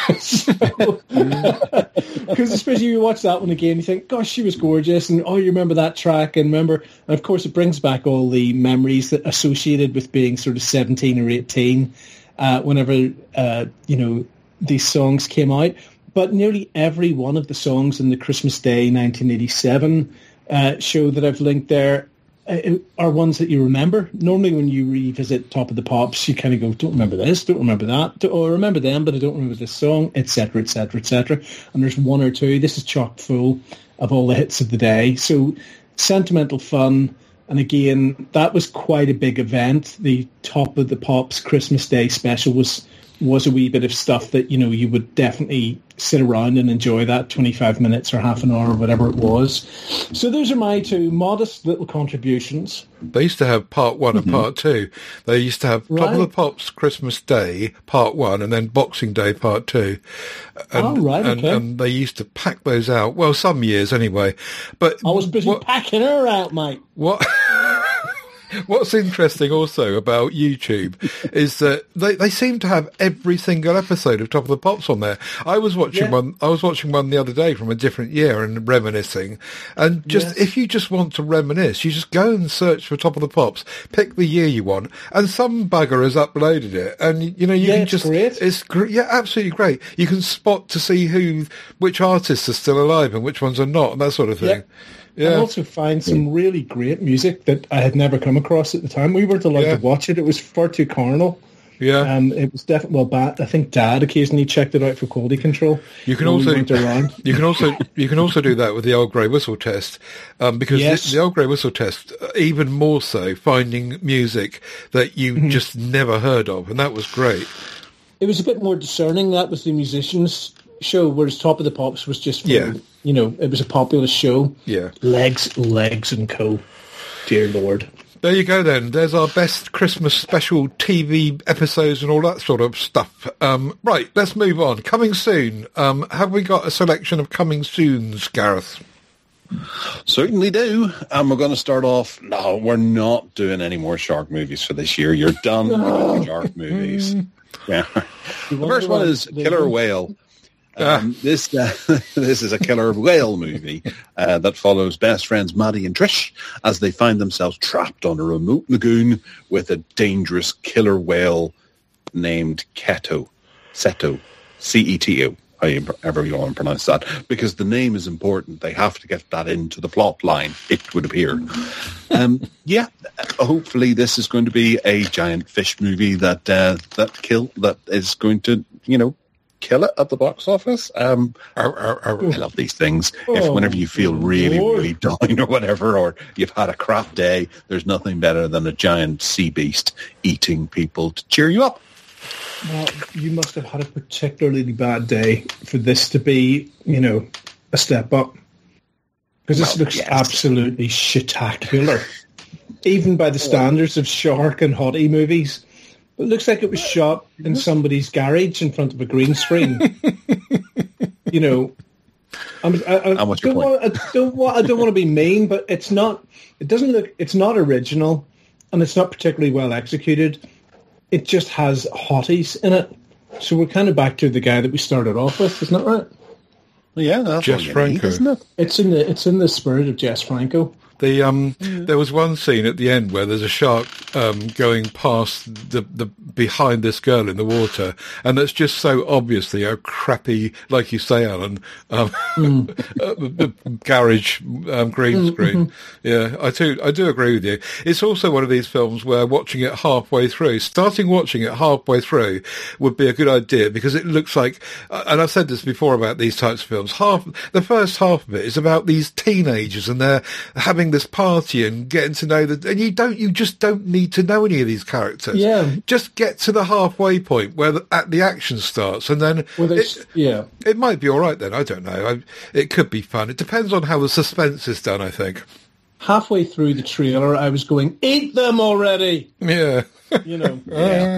Because especially you watch that one again, you think, gosh, she was gorgeous, and you remember that track, and of course it brings back all the memories that associated with being sort of 17 or 18 whenever these songs came out. But nearly every one of the songs in the Christmas Day 1987 show that I've linked there are ones that you remember. Normally when you revisit Top of the Pops, you kind of go, don't remember this, don't remember that, or remember them, but I don't remember this song, etc., etc., etc. And there's one or two. This is chock full of all the hits of the day. So sentimental fun. And again, that was quite a big event. The Top of the Pops Christmas Day special was a wee bit of stuff that, you would definitely sit around and enjoy that 25 minutes or half an hour or whatever it was. So those are my two modest little contributions. They used to have part one and part two. They used to have Top of the Pops Christmas Day part one and then Boxing Day part two. And, and they used to pack those out. Well, some years anyway. But I was busy packing her out, mate. What's interesting also about YouTube is that they seem to have every single episode of Top of the Pops on there. I was watching one the other day from a different year and reminiscing. And if you just want to reminisce, you just go and search for Top of the Pops, pick the year you want, and some bugger has uploaded it. And you can just great. It's absolutely great. You can spot to see which artists are still alive and which ones are not, and that sort of thing. Yeah. I also find some really great music that I had never come across at the time. We weren't allowed to watch it. It was far too carnal. Yeah. It was definitely bad. I think Dad occasionally checked it out for quality control. You can also do that with the Old Grey Whistle test, because the Old Grey Whistle test, even more so, finding music that you just never heard of, and that was great. It was a bit more discerning. That was the musicians' show, whereas Top of the Pops was just for, it was a popular show. Yeah. Legs and co. Dear Lord. There you go then. There's our best Christmas special TV episodes and all that sort of stuff. Right, let's move on. Coming soon. Have we got a selection of coming soons, Gareth? Certainly do. And we're going to start off. No, we're not doing any more shark movies for this year. You're done with the shark movies. Yeah. The first one is Killer Whale. This is a killer whale movie that follows best friends Maddie and Trish as they find themselves trapped on a remote lagoon with a dangerous killer whale named Ceto, C-E-T-O, however you want to pronounce that, because the name is important. They have to get that into the plot line, it would appear. Hopefully this is going to be a giant fish movie that is going to, kill it at the box office. I love these things. Whenever you feel really, really down or whatever, or you've had a crap day, there's nothing better than a giant sea beast eating people to cheer you up. Well, you must have had a particularly bad day for this to be, a step up. Because this looks absolutely shitacular. Even by the standards of shark and hottie movies. It looks like it was shot in somebody's garage in front of a green screen. I don't want to be mean, but it's not original, and it's not particularly well executed. It just has hotties in it. So we're kind of back to the guy that we started off with, isn't that right? Yeah, that's Jess Franco, isn't it? It's in the spirit of Jess Franco. There was one scene at the end where there's a shark going past the behind this girl in the water, and that's just so obviously a crappy, like you say, Alan, garage green screen. Yeah, I do agree with you. It's also one of these films where watching it halfway through, starting watching it halfway through, would be a good idea, because it looks like, and I've said this before about these types of films, the first half of it is about these teenagers and they're having this party and getting to know and you just don't need to know any of these characters. Yeah. Just get to the halfway point where the action starts, and then it might be all right then. I don't know. It could be fun. It depends on how the suspense is done, I think. Halfway through the trailer, I was going, eat them already! Yeah. You know. Yeah.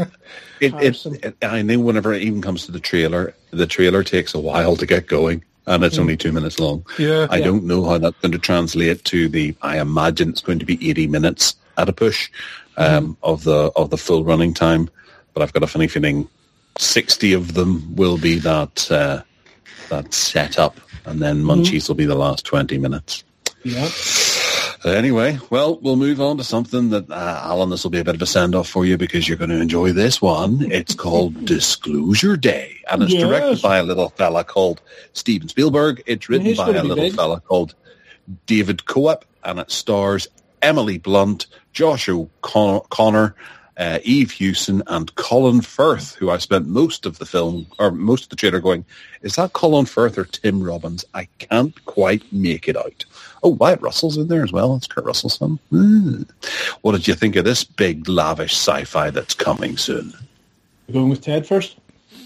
I know whenever it even comes to the trailer takes a while to get going, and it's only 2 minutes long. Yeah. I don't know how that's going to translate to I imagine it's going to be 80 minutes at a push of the full running time, but I've got a funny feeling 60 of them will be that setup, and then Munchies will be the last 20 minutes. Yeah. Anyway, well, we'll move on to something that, Alan, this will be a bit of a send-off for you because you're going to enjoy this one. It's called Disclosure Day, and it's directed by a little fella called Steven Spielberg. It's written by a little fella called David Coep, and it stars Emily Blunt, Josh O'Connor, Eve Hewson, and Colin Firth, who I spent most of the film, or most of the trailer going, is that Colin Firth or Tim Robbins? I can't quite make it out. Oh, Wyatt Russell's in there as well. That's Kurt Russell's son. What did you think of this big, lavish sci-fi that's coming soon? You're going with Ted first?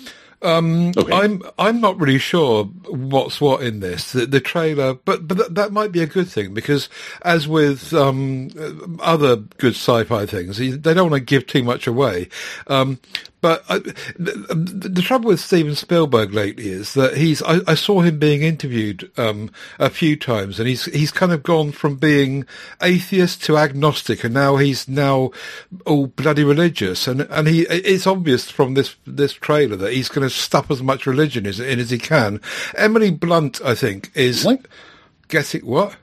Okay. I'm not really sure what's what in this. The trailer, but that might be a good thing, because as with other good sci-fi things, they don't want to give too much away. But the trouble with Steven Spielberg lately is that I saw him being interviewed a few times, and he's kind of gone from being atheist to agnostic, and now he's all bloody religious, and it's obvious from this trailer that he's going to stuff as much religion in as he can. Emily Blunt, I think, is getting what?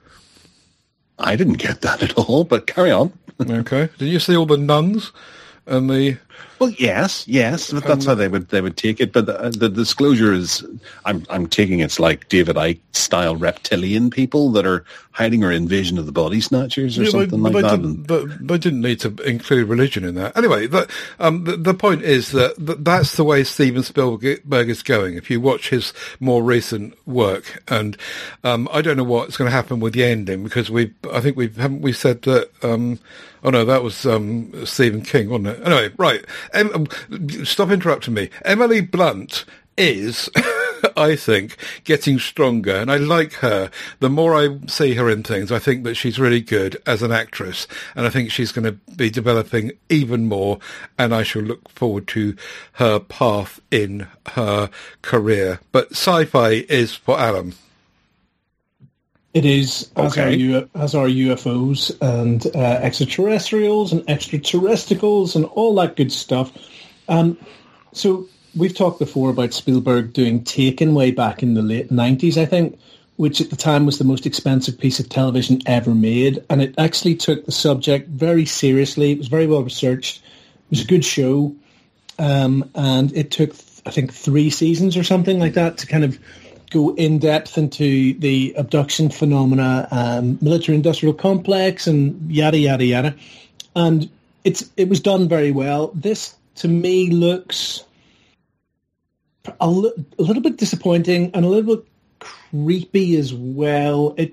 I didn't get that at all, but carry on. Okay. Did you see all the nuns and the? Well, yes, but that's how they would take it. But the disclosure is, I'm taking it's like David Icke style reptilian people that are hiding or Invasion of the Body Snatchers or something like that. But they didn't need to include religion in that. Anyway, the point is that's the way Steven Spielberg is going. If you watch his more recent work, and I don't know what's going to happen with the ending, because haven't we said that. Oh no, that was Stephen King, wasn't it? Anyway, right. Stop interrupting me. Emily Blunt is, I think, getting stronger, and I like her. The more I see her in things, I think that she's really good as an actress, and I think she's going to be developing even more, and I shall look forward to her path in her career. But sci-fi is for Alan. It is, as are UFOs and extraterrestrials and extraterrestrials and all that good stuff. So we've talked before about Spielberg doing Taken way back in the late 90s, I think, which at the time was the most expensive piece of television ever made. And it actually took the subject very seriously. It was very well researched. It was a good show. And it took, I think, 3 seasons or something like that to kind of go in depth into the abduction phenomena, military-industrial complex, and yada, yada, yada. And it was done very well. This, to me, looks a little bit disappointing and a little bit creepy as well. It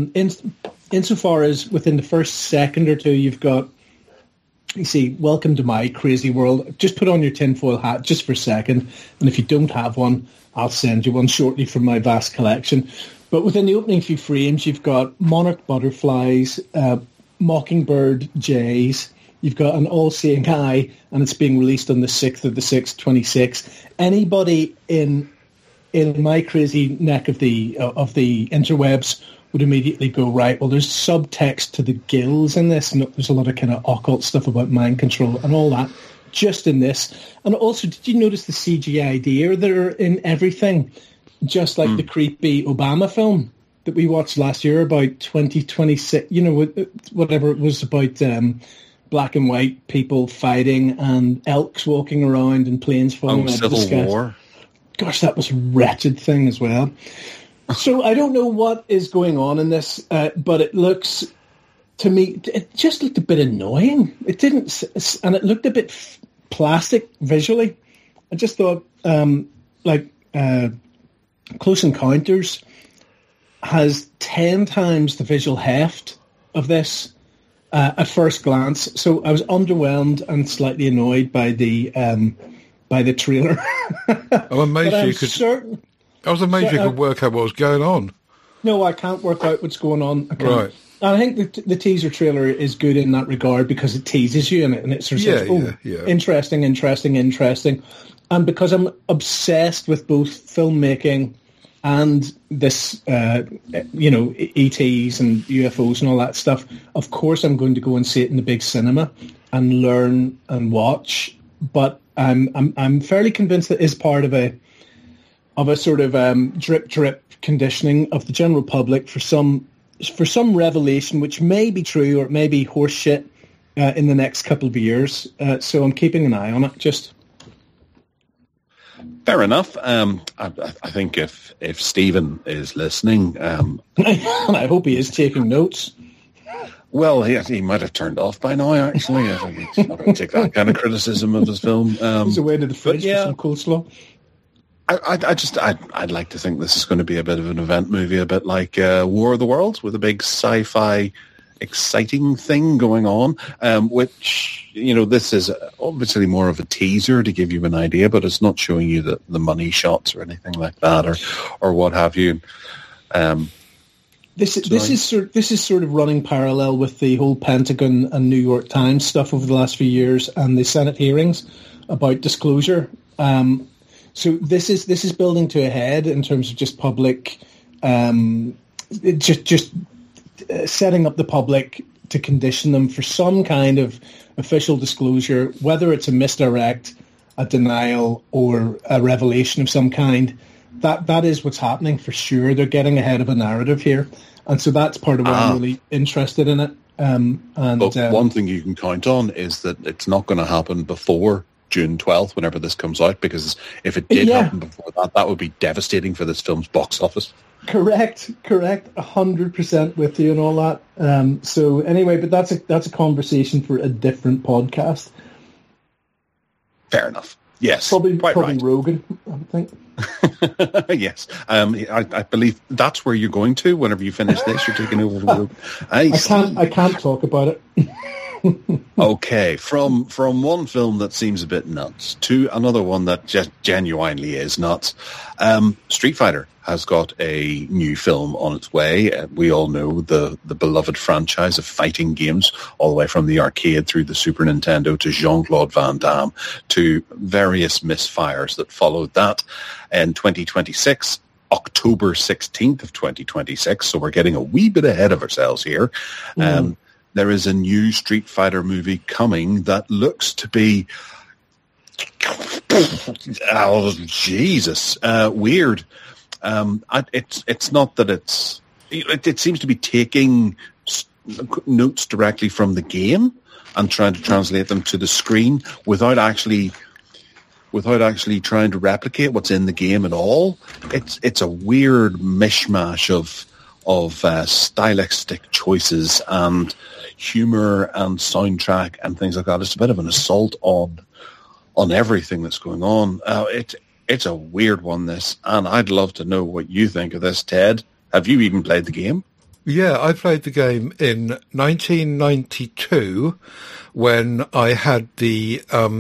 insofar as within the first second or two, you've got, you see, welcome to my crazy world. Just put on your tinfoil hat just for a second, and if you don't have one, I'll send you one shortly from my vast collection. But within the opening few frames, you've got monarch butterflies, mockingbird jays. You've got an all-seeing eye, and it's being released on the 6th of the 6th, 26. Anybody in my crazy neck of the interwebs would immediately go, right, well, there's subtext to the gills in this, and there's a lot of kind of occult stuff about mind control and all that. Just in this. And also, did you notice the CGI deer that are in everything? Just like the creepy Obama film. that we watched last year about 2026, you know, whatever it was about black and white people fighting and elks walking around and planes falling out of the sky. Civil War. Gosh, that was a wretched thing as well. So I don't know what is going on in this, but it looks, to me, it just looked a bit annoying. It didn't, and it looked a bit plastic visually. I just thought, Close Encounters has 10 times the visual heft of this at first glance. So I was underwhelmed and slightly annoyed by the trailer. I'm amazed you could. I was amazed you could work out what was going on. No, I can't work out what's going on. Right. And I think the teaser trailer is good in that regard because it teases you and it sort of says, interesting. And because I'm obsessed with both filmmaking and this, ETs and UFOs and all that stuff, of course I'm going to go and see it in the big cinema and learn and watch. But I'm fairly convinced that is part of a sort of drip conditioning of the general public for some revelation, which may be true or it may be horse shit in the next couple of years. So I'm keeping an eye on it. Just fair enough. I think if Stephen is listening, and I hope he is taking notes. Well, he might have turned off by now. Actually, I think he's not going to take that kind of criticism of his film. He's away to the fridge for some coleslaw. I'd like to think this is going to be a bit of an event movie, a bit like War of the Worlds, with a big sci-fi exciting thing going on, which, this is obviously more of a teaser to give you an idea, but it's not showing you the money shots or anything like that or what have you. This is sort of running parallel with the whole Pentagon and New York Times stuff over the last few years and the Senate hearings about disclosure. So this is building to a head in terms of just public, just setting up the public to condition them for some kind of official disclosure, whether it's a misdirect, a denial, or a revelation of some kind. That is what's happening for sure. They're getting ahead of a narrative here, and so that's part of why I'm really interested in it. But one thing you can count on is that it's not going to happen before June 12th, whenever this comes out, because if it did happen before that would be devastating for this film's box office. Correct, 100% with you and all that. So anyway, but that's a conversation for a different podcast. Fair enough. Yes, probably right. Rogan, I think. Yes, I believe that's where you're going to whenever you finish this. You're taking over the Rogan. I can't talk about it. Okay, from one film that seems a bit nuts to another one that just genuinely is nuts. Street Fighter has got a new film on its way. We all know the beloved franchise of fighting games, all the way from the arcade through the Super Nintendo to Jean-Claude Van Damme to various misfires that followed that. In 2026, October 16th of 2026, so we're getting a wee bit ahead of ourselves here. There is a new Street Fighter movie coming that looks to be, weird. It's not that it seems to be taking notes directly from the game and trying to translate them to the screen without actually trying to replicate what's in the game at all. It's a weird mishmash of stylistic choices and humor and soundtrack and things like that. It's a bit of an assault on everything that's going on. It's a weird one, this, and I'd love to know what you think of this, Ted. Have you even played the game? Yeah, I played the game in 1992 when I had the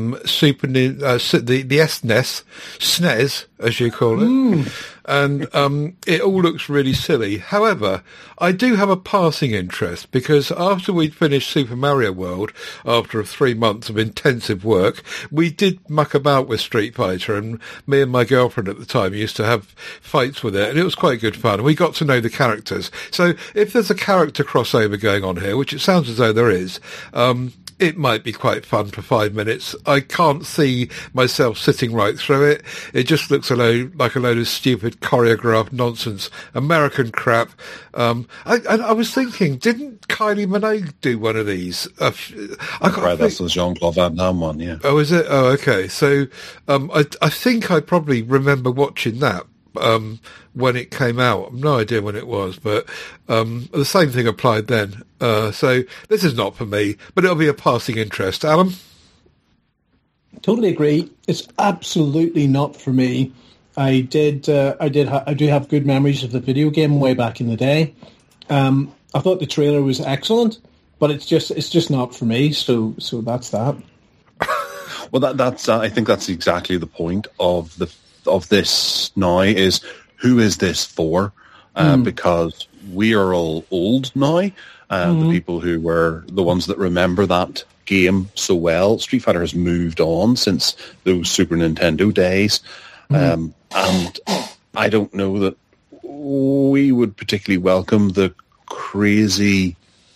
the SNES, as you call it, and it all looks really silly. However, I do have a passing interest because after we'd finished Super Mario World, after 3 months of intensive work, we did muck about with Street Fighter, and me and my girlfriend at the time used to have fights with it, and it was quite good fun. And we got to know the characters. So if there's a character crossover going on here, which it sounds as though there is, it might be quite fun for 5 minutes. I can't see myself sitting right through it. It just looks like a load of stupid choreographed nonsense, American crap. I was thinking, didn't Kylie Minogue do one of these? Right, that's the Jean-Claude Van Damme one, yeah. Oh, is it? Oh, okay. So I think I probably remember watching that when it came out. I've no idea when it was, but the same thing applied then. So this is not for me, but it'll be a passing interest. Alan? Totally agree. It's absolutely not for me. I do have good memories of the video game way back in the day. I thought the trailer was excellent, but it's just not for me. So that's that. Well, that's I think that's exactly the point of this now, is who is this for? Because we are all old now. The people who were the ones that remember that game so well. Street Fighter has moved on since those Super Nintendo days. And I don't know that we would particularly welcome the crazy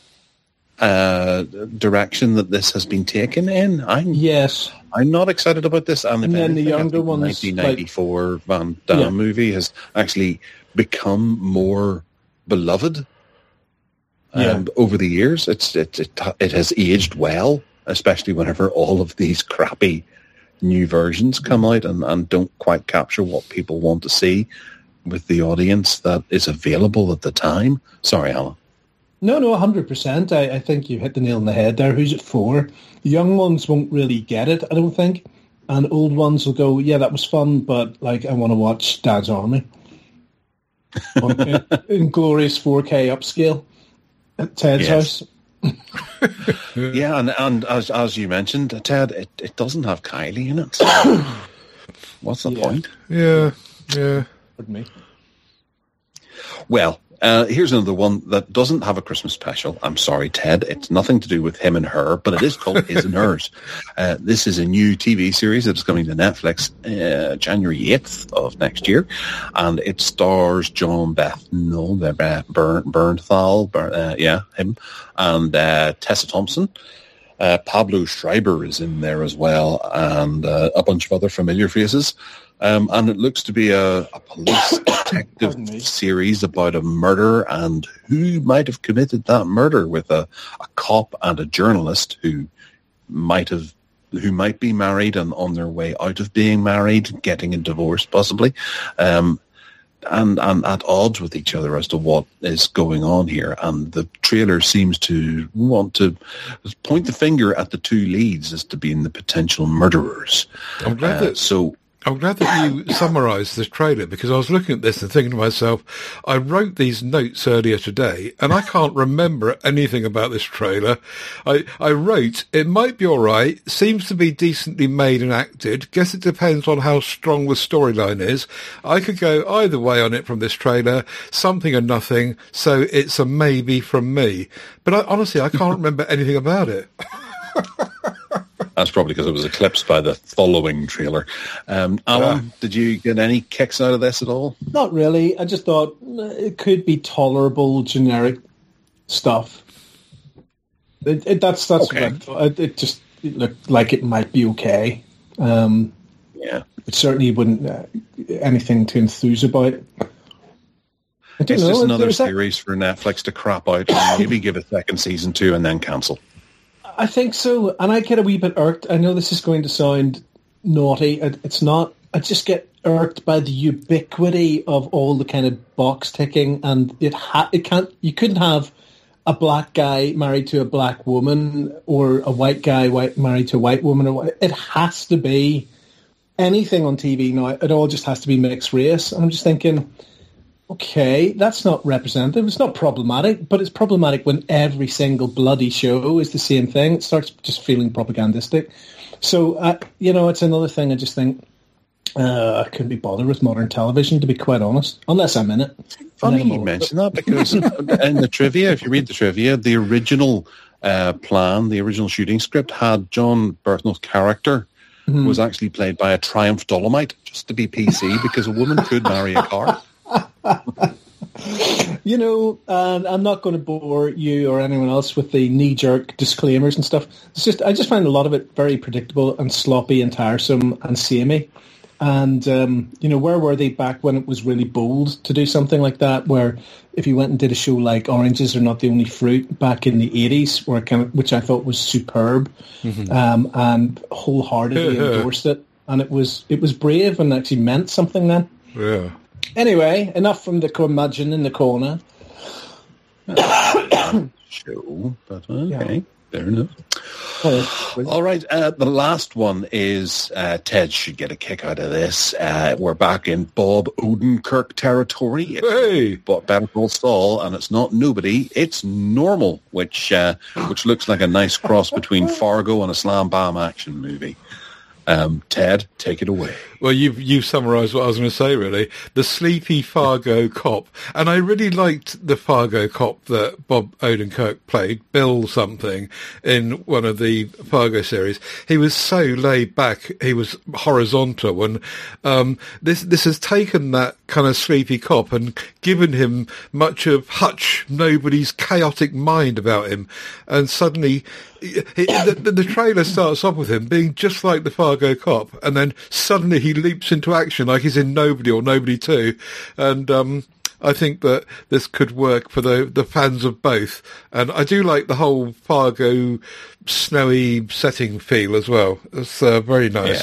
direction that this has been taken in. I'm not excited about this. And then the younger ones, 1994 Van Damme movie has actually become more beloved over the years. It has aged well, especially whenever all of these crappy new versions come out and don't quite capture what people want to see with the audience that is available at the time. Sorry, Alan. No, 100%. I think you hit the nail on the head there. Who's it for? The young ones won't really get it, I don't think. And old ones will go, yeah, that was fun, but I want to watch Dad's Army. in glorious 4K upscale at Ted's house. Yeah, and as you mentioned, Ted, it doesn't have Kylie in it. What's the point? Yeah. Pardon me. Well, here's another one that doesn't have a Christmas special. I'm sorry, Ted. It's nothing to do with him and her, but it is called His and Hers. This is a new TV series that is coming to Netflix January 8th of next year, and it stars John Bernthal, him, and Tessa Thompson. Pablo Schreiber is in there as well, and a bunch of other familiar faces. And it looks to be a police detective series about a murder and who might have committed that murder, with a cop and a journalist who might be married and on their way out of being married, getting a divorce possibly, and at odds with each other as to what is going on here. And the trailer seems to want to point the finger at the two leads as to being the potential murderers. I'm glad that you summarised this trailer, because I was looking at this and thinking to myself, I wrote these notes earlier today and I can't remember anything about this trailer. I wrote, it might be all right, seems to be decently made and acted, guess it depends on how strong the storyline is. I could go either way on it from this trailer, something or nothing, so it's a maybe from me. But honestly, I can't remember anything about it. That's probably because it was eclipsed by the following trailer. Alan, did you get any kicks out of this at all? Not really. I just thought it could be tolerable, generic stuff. That's okay. It looked like it might be okay. It certainly wouldn't anything to enthuse about. It's just another series for Netflix to crap out and maybe give a second season 2 and then cancel. I think so, and I get a wee bit irked. I know this is going to sound naughty. It's not. I just get irked by the ubiquity of all the kind of box ticking, and it can't. You couldn't have a black guy married to a black woman or a white guy married to a white woman. It has to be anything on TV now. It all just has to be mixed race. And I'm just thinking, okay, that's not representative. It's not problematic, but it's problematic when every single bloody show is the same thing. It starts just feeling propagandistic. So, it's another thing. I just think I couldn't be bothered with modern television, to be quite honest, unless I'm in it. Funny you mention that, because in the trivia, if you read the trivia, the original plan, the original shooting script had John Berthnall's character was actually played by a Triumph Dolomite, just to be PC, because a woman could marry a car. I'm not going to bore you or anyone else with the knee-jerk disclaimers and stuff. I just find a lot of it very predictable and sloppy and tiresome and samey. And, where were they back when it was really bold to do something like that, where if you went and did a show like Oranges Are Not the Only Fruit back in the 80s, which I thought was superb, and wholeheartedly endorsed it. And it was brave and actually meant something then. Yeah. Anyway, enough from the curmudgeon in the corner. Show, but okay, fair enough. All right, the last one is Ted should get a kick out of this. We're back in Bob Odenkirk territory. Hey! Better Call Saul, and it's not Nobody, it's Normal, which looks like a nice cross between Fargo and a slam bam action movie. Ted, take it away. Well, you've summarised what I was going to say, really. The sleepy Fargo cop. And I really liked the Fargo cop that Bob Odenkirk played, Bill something, in one of the Fargo series. He was so laid back. He was horizontal. And this has taken that kind of sleepy cop and given him much of Hutch, Nobody's chaotic mind about him. And suddenly... the trailer starts off with him being just like the Fargo cop, and then suddenly he leaps into action like he's in Nobody or Nobody 2. And I think that this could work for the fans of both. And I do like the whole Fargo snowy setting feel as well. It's very nice.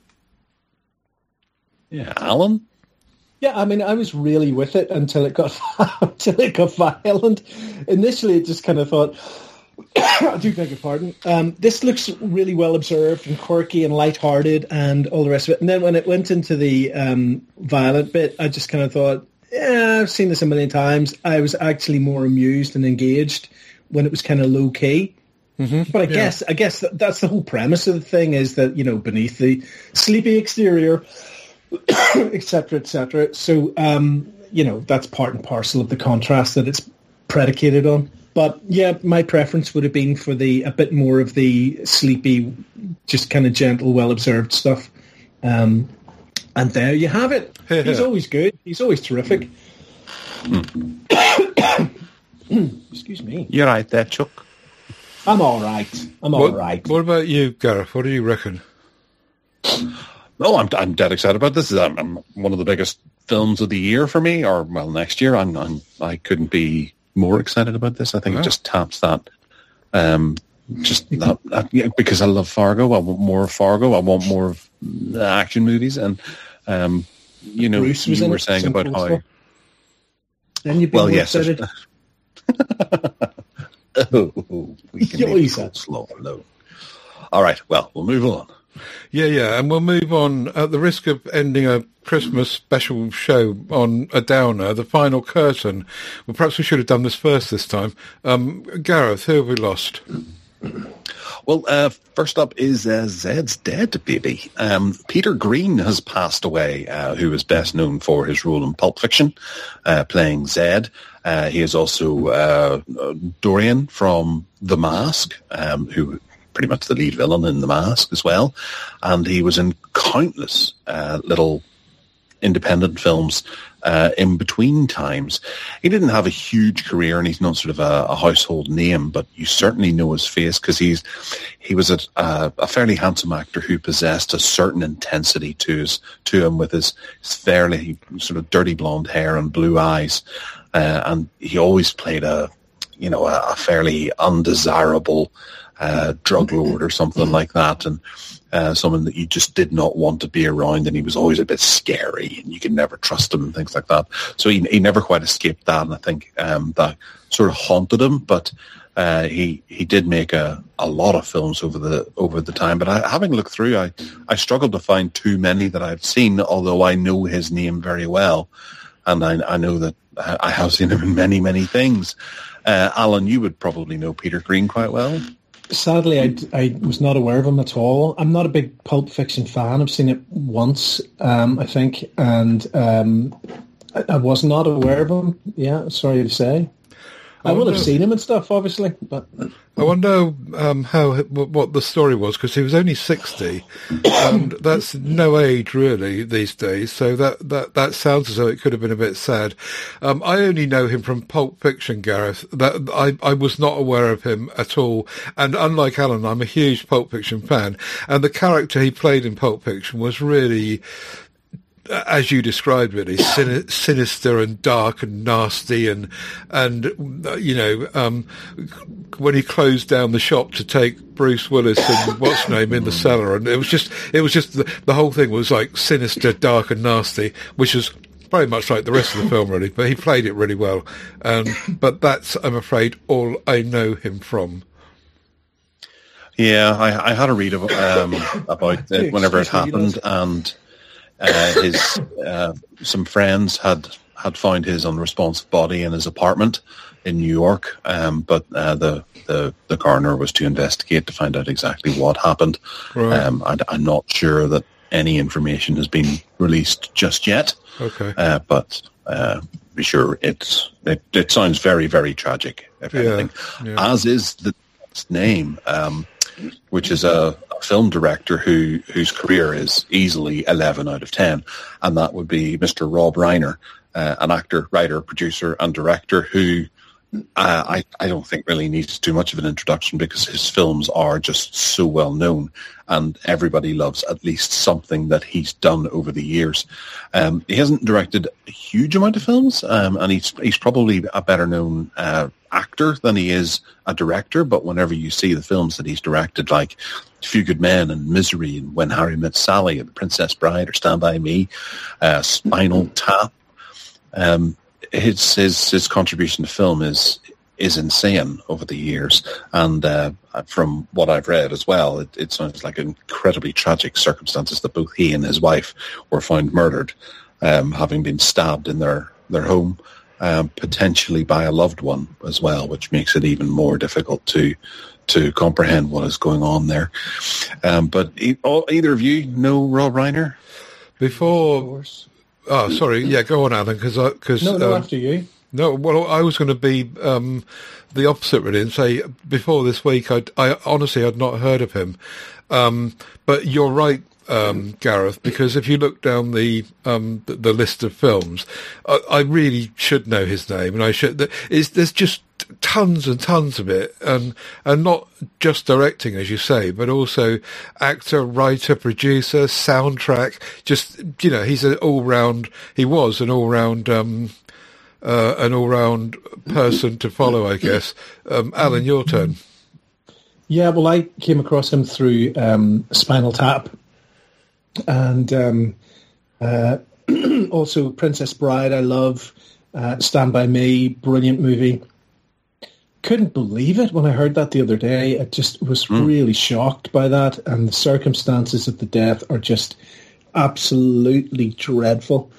Yeah, Alan? Yeah, I mean, I was really with it until it got violent. Initially, it just kind of thought... I do beg your pardon. This looks really well observed and quirky and lighthearted and all the rest of it. And then when it went into the violent bit, I just kind of thought, yeah, I've seen this a million times. I was actually more amused and engaged when it was kind of low key. Mm-hmm. But I guess that's the whole premise of the thing, is that, beneath the sleepy exterior, et cetera, et cetera. So, that's part and parcel of the contrast that it's predicated on. But yeah, my preference would have been for a bit more of the sleepy, just kind of gentle, well-observed stuff. And there you have it. He's always good. He's always terrific. Excuse me. You're right there, Chuck. I'm all right. All right. What about you, Gareth? What do you reckon? No, I'm dead excited about this. I'm one of the biggest films of the year for me, or next year. I couldn't be more excited about this. I think it just taps that, because I love Fargo. I want more of Fargo. I want more of the action movies. And Bruce was you were saying about how. Then you'd be more excited. We can make it slow and low. All right. Well, we'll move on. Yeah, and we'll move on at the risk of ending a Christmas special show on a downer, the final curtain. Well, perhaps we should have done this first this time. Gareth, who have we lost? Well, first up is Zed's dead, baby. Peter Green has passed away, who is best known for his role in Pulp Fiction, playing Zed. He is also Dorian from The Mask, who pretty much the lead villain in The Mask as well. And he was in countless little independent films in between times. He didn't have a huge career, and he's not sort of a household name, but you certainly know his face because he was a fairly handsome actor who possessed a certain intensity to him with his fairly sort of dirty blonde hair and blue eyes. And he always played a fairly undesirable drug lord or something like that, and someone that you just did not want to be around, and he was always a bit scary and you could never trust him and things like that. So he never quite escaped that, and I think that sort of haunted him. But he did make a lot of films over the time. But having looked through, I struggled to find too many that I've seen, although I know his name very well, and I know that I have seen him in many, many things. Alan, you would probably know Peter Green quite well. Sadly, I was not aware of him at all. I'm not a big Pulp Fiction fan. I've seen it once, I think, and I was not aware of him. Yeah, sorry to say. I will have seen him and stuff, obviously, but I wonder what the story was, because he was only 60, and that's no age really these days. So that sounds as though it could have been a bit sad. I only know him from Pulp Fiction, Gareth. That I was not aware of him at all. And unlike Alan, I'm a huge Pulp Fiction fan, and the character he played in Pulp Fiction was really, as you described, really sinister and dark and nasty, and when he closed down the shop to take Bruce Willis and what's her name in the cellar, and it was just the whole thing was like sinister, dark, and nasty, which is very much like the rest of the film, really. But he played it really well. But that's, I'm afraid, all I know him from. Yeah, I had a read about it whenever it happened, and his some friends had found his unresponsive body in his apartment in New York, but the coroner was to investigate to find out exactly what happened. Right. I'm not sure that any information has been released just yet. Okay, but be sure it sounds very, very tragic, if anything. Yeah. As is the name, which is a film director whose career is easily 11 out of 10, and that would be Mr. Rob Reiner, an actor, writer, producer, and director who I don't think really needs too much of an introduction, because his films are just so well known, and everybody loves at least something that he's done over the years. He hasn't directed a huge amount of films, and he's probably a better known actor than he is a director, but whenever you see the films that he's directed, like Few Good Men and Misery and When Harry Met Sally and The Princess Bride or Stand By Me, Spinal Tap, his contribution to film is insane over the years, and from what I've read as well, it sounds like incredibly tragic circumstances that both he and his wife were found murdered, having been stabbed in their home, potentially by a loved one as well, which makes it even more difficult to comprehend what is going on there. But either of you know Rob Reiner? Before... Oh, sorry. Yeah, go on, Alan, because no, after you. No, well, I was going to be the opposite, really, and say before this week, I honestly had not heard of him. But you're right, Gareth, because if you look down the list of films, I really should know his name, and I should. There's just tons and tons of it, and not just directing, as you say, but also actor, writer, producer, soundtrack. Just, he's an all-round. He was an all-round person to follow, I guess. Alan, your turn. Yeah, well, I came across him through Spinal Tap, and also Princess Bride. I love Stand By Me, brilliant movie. Couldn't believe it when I heard that the other day. I just was really shocked by that, and the circumstances of the death are just absolutely dreadful.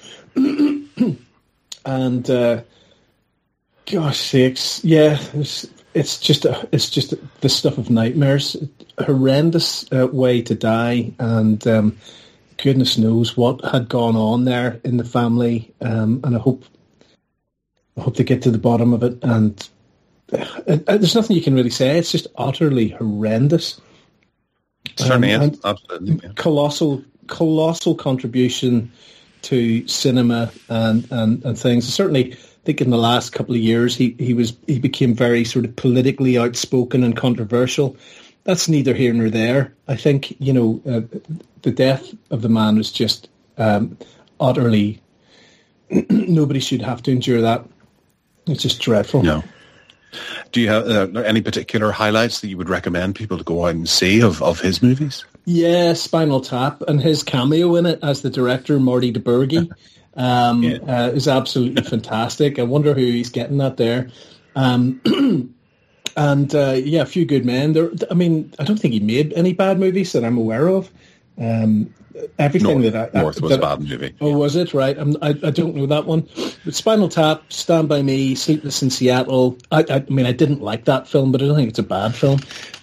And gosh sakes, yeah, it's just the stuff of nightmares. Horrendous way to die, and goodness knows what had gone on there in the family. And I hope they get to the bottom of it. And there's nothing you can really say. It's just utterly horrendous. Certainly is. Absolutely. Yeah. Colossal contribution to cinema and things. Certainly, I think in the last couple of years, he became very sort of politically outspoken and controversial. That's neither here nor there. I think the death of the man was just utterly. Nobody should have to endure that. It's just dreadful. No. Do you have any particular highlights that you would recommend people to go out and see of his movies? Yeah, Spinal Tap, and his cameo in it as the director, Marty DeBurgi, is absolutely fantastic. I wonder who he's getting that there. And A Few Good Men. I don't think he made any bad movies that I'm aware of. Everything North was a bad movie. Oh, was it? Right. I don't know that one. But Spinal Tap, Stand By Me, Sleepless in Seattle. I didn't like that film, but I don't think it's a bad film.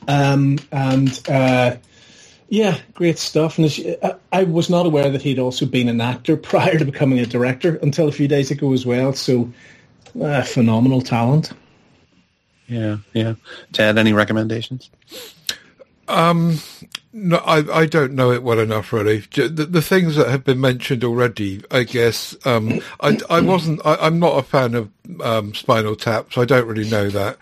Yeah, great stuff. And I was not aware that he'd also been an actor prior to becoming a director until a few days ago as well. So, phenomenal talent. Yeah. Ted, any recommendations? No, I don't know it well enough, really. The things that have been mentioned already, I guess. I'm not a fan of Spinal Tap, so I don't really know that.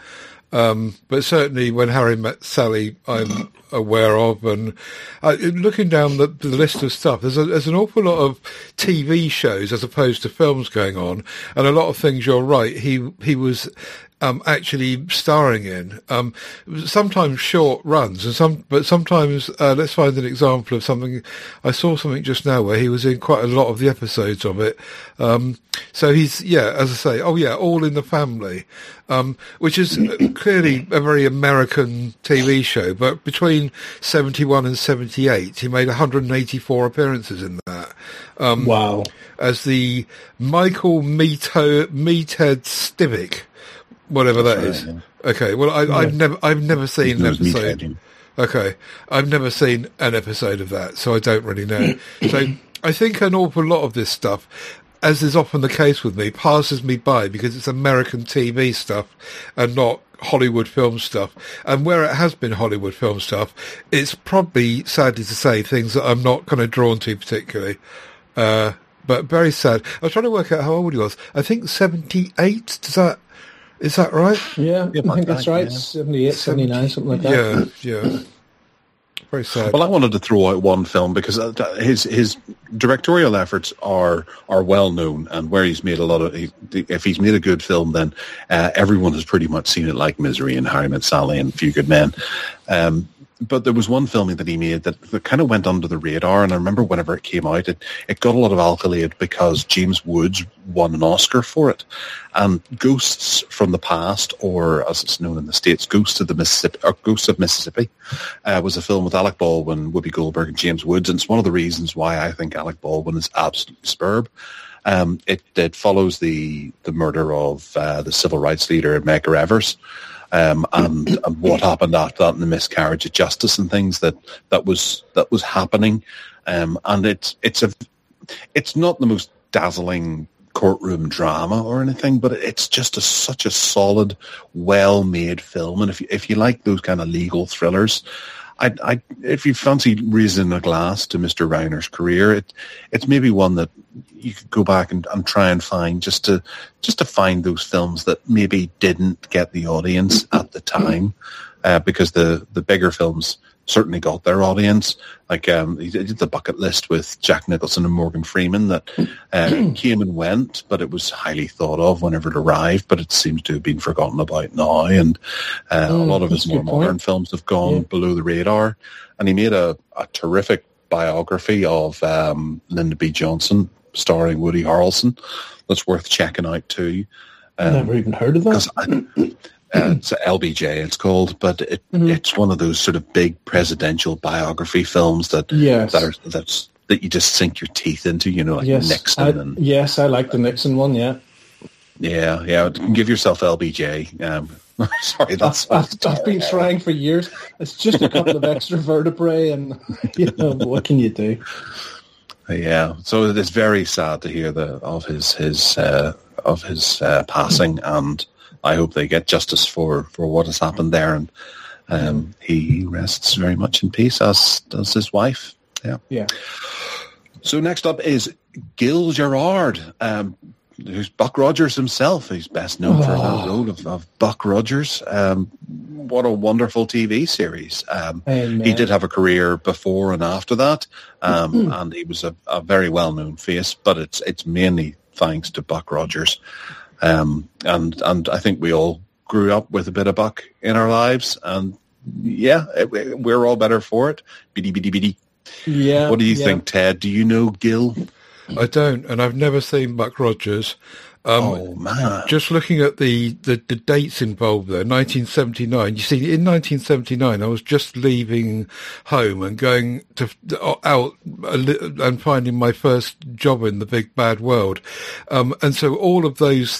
But certainly When Harry Met Sally, I'm aware of. And looking down the list of stuff, there's an awful lot of TV shows as opposed to films going on, and a lot of things. You're right. He was actually starring in, sometimes short runs, but sometimes, let's find an example of something. I saw something just now where he was in quite a lot of the episodes of it. So he's, as I say, All in the Family, which is clearly a very American TV show, but between 71 and 78, he made 184 appearances in that. Wow. As the Michael Meathead Stivic. Whatever that is. Yeah. Okay. Well, I've never seen an episode. Okay. I've never seen an episode of that, so I don't really know. So I think an awful lot of this stuff, as is often the case with me, passes me by because it's American TV stuff and not Hollywood film stuff. And where it has been Hollywood film stuff, it's probably, sadly to say, things that I'm not kind of drawn to particularly. But very sad. I was trying to work out how old he was. I think 78. Is that right? Yeah, I think that's right. Yeah. 78, 79, something like that. Yeah. Very sad. Well, I wanted to throw out one film because his directorial efforts are well known, and where he's made a lot of, if he's made a good film, then everyone has pretty much seen it, like Misery and Harry Met Sally and A Few Good Men. But there was one filming that he made that kind of went under the radar, and I remember whenever it came out, it got a lot of accolade because James Woods won an Oscar for it. And Ghosts from the Past, or as it's known in the States, Ghosts of Mississippi, was a film with Alec Baldwin, Whoopi Goldberg, and James Woods, and it's one of the reasons why I think Alec Baldwin is absolutely superb. It follows the murder of the civil rights leader Medgar Evers. And what happened after that, and the miscarriage of justice and things that was happening, and it's not the most dazzling courtroom drama or anything, but it's just such a solid, well-made film. And if you like those kind of legal thrillers, if you fancy raising a glass to Mr. Reiner's career, it's maybe one that you could go back and try and find just to find those films that maybe didn't get the audience at the time, because the bigger films certainly got their audience. Like he did The Bucket List with Jack Nicholson and Morgan Freeman that came and went, but it was highly thought of whenever it arrived, but it seems to have been forgotten about now. And a lot of his more modern films have gone below the radar. And he made a terrific biography of Lyndon B. Johnson, starring Woody Harrelson, that's worth checking out too. Never even heard of that. It's LBJ, it's called, but it's one of those sort of big presidential biography films that you just sink your teeth into, like Nixon. Yes, I like the Nixon one. Yeah. Give yourself LBJ. Sorry, I've been trying for years. It's just a couple of extra vertebrae, and what can you do? Yeah, so it's very sad to hear of his passing, and I hope they get justice for what has happened there, and he rests very much in peace, as does his wife. Yeah. So next up is Gil Gerard, who's Buck Rogers himself. He's best known for the role of Buck Rogers. What a wonderful TV series. He did have a career before and after that, and he was a very well-known face, but it's mainly thanks to Buck Rogers. And I think we all grew up with a bit of Buck in our lives, and we're all better for it. Biddy. Yeah. What do you think, Ted? Do you know Gil? I don't, and I've never seen Buck Rogers. Oh, man. Just looking at the dates involved there, 1979. You see, in 1979, I was just leaving home and going out and finding my first job in the big bad world. And so all of those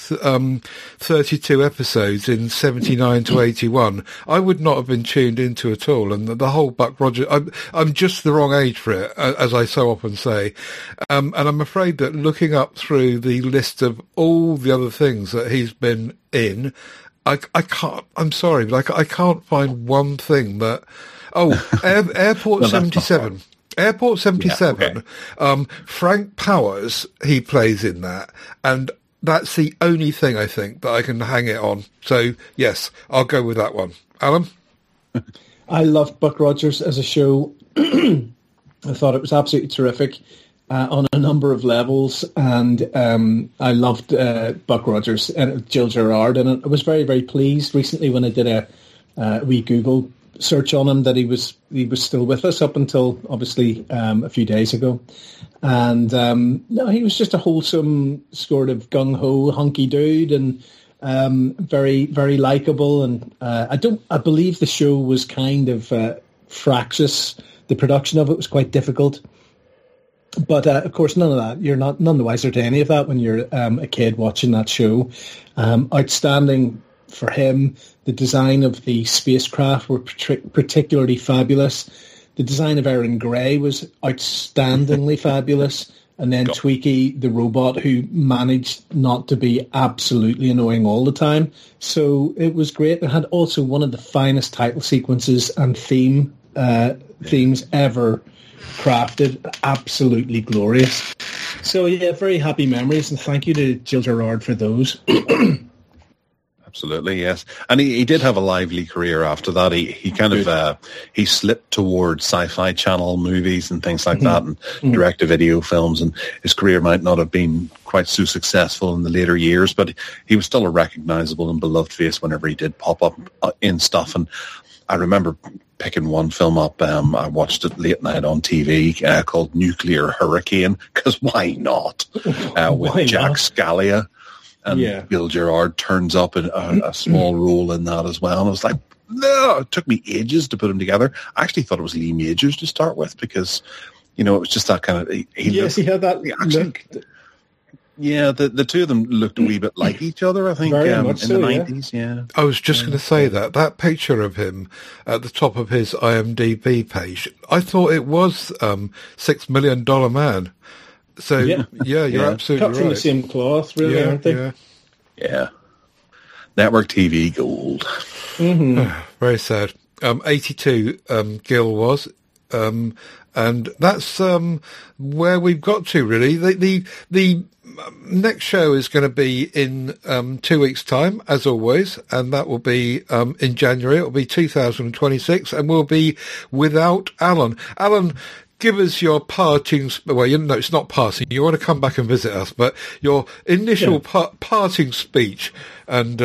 32 episodes in 79 to 81, I would not have been tuned into at all. And the whole Buck Rogers, I'm just the wrong age for it, as I so often say. And I'm afraid that looking up through the list of all the other things that he's been in, I can't. I'm sorry, but I can't find one thing that. Oh, Airport No, 77. Airport 77. Yeah, okay. Frank Powers, he plays in that, and that's the only thing I think that I can hang it on. So yes, I'll go with that one. Alan? I loved Buck Rogers as a show. I thought it was absolutely terrific on a number of levels, and I loved Buck Rogers and Jill Gerard, and I was very, very pleased recently when I did a wee Google search on him that he was still with us up until obviously a few days ago, and no, he was just a wholesome sort of gung ho hunky dude, and very, very likable, and I believe the show was kind of fractious. The production of it was quite difficult, but of course none of that. You're none the wiser to any of that when you're a kid watching that show. Outstanding for him. The design of the spacecraft were particularly fabulous. The design of Erin Gray was outstandingly fabulous. And then Tweaky, the robot, who managed not to be absolutely annoying all the time. So it was great. It had also one of the finest title sequences and themes ever crafted. Absolutely glorious. So yeah, very happy memories, and thank you to Jill Gerard for those. Absolutely, yes. And he did have a lively career after that. He kind of he slipped towards Sci-Fi Channel movies and things like that, and direct-to-video films, and his career might not have been quite so successful in the later years, but he was still a recognisable and beloved face whenever he did pop up in stuff. And I remember picking one film up, I watched it late night on TV, called Nuclear Hurricane, because why not? With Jack Scalia. And Bill Gerard turns up in a small role in that as well. And I was like, no, it took me ages to put them together. I actually thought it was Lee Majors to start with because, it was just that kind of... he had that look. Yeah, the two of them looked a wee bit like each other, I think, in the 90s, yeah. I was just going to say that picture of him at the top of his IMDb page, I thought it was $6 Million Man. So, you're absolutely cut from right. the same cloth, really, aren't they? Yeah. Network TV gold. Mm-hmm. Very sad. 82, Gil was. And that's where we've got to, really. The next show is going to be in 2 weeks' time, as always, and that will be in January. It will be 2026, and we'll be without Alan. Alan, give us your parting... Well, it's not parting. You want to come back and visit us, but your initial parting speech, and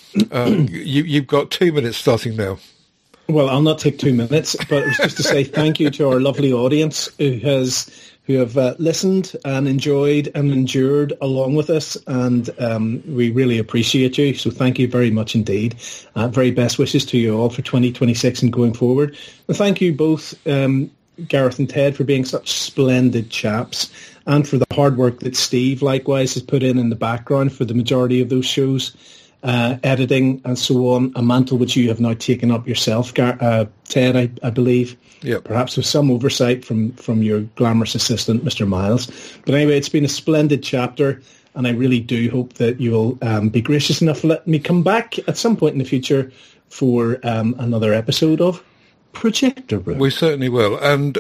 you've got 2 minutes starting now. Well, I'll not take 2 minutes, but it was just to say thank you to our lovely audience who have listened and enjoyed and endured along with us, and we really appreciate you. So thank you very much indeed. Very best wishes to you all for 2026 and going forward. And thank you both, Gareth and Ted, for being such splendid chaps, and for the hard work that Steve likewise has put in the background for the majority of those shows, editing and so on, a mantle which you have now taken up yourself, Ted, I believe. Yep. Perhaps with some oversight from your glamorous assistant, Mr. Miles. But anyway, it's been a splendid chapter, and I really do hope that you'll be gracious enough to let me come back at some point in the future for another episode of Projector Room. We certainly will. And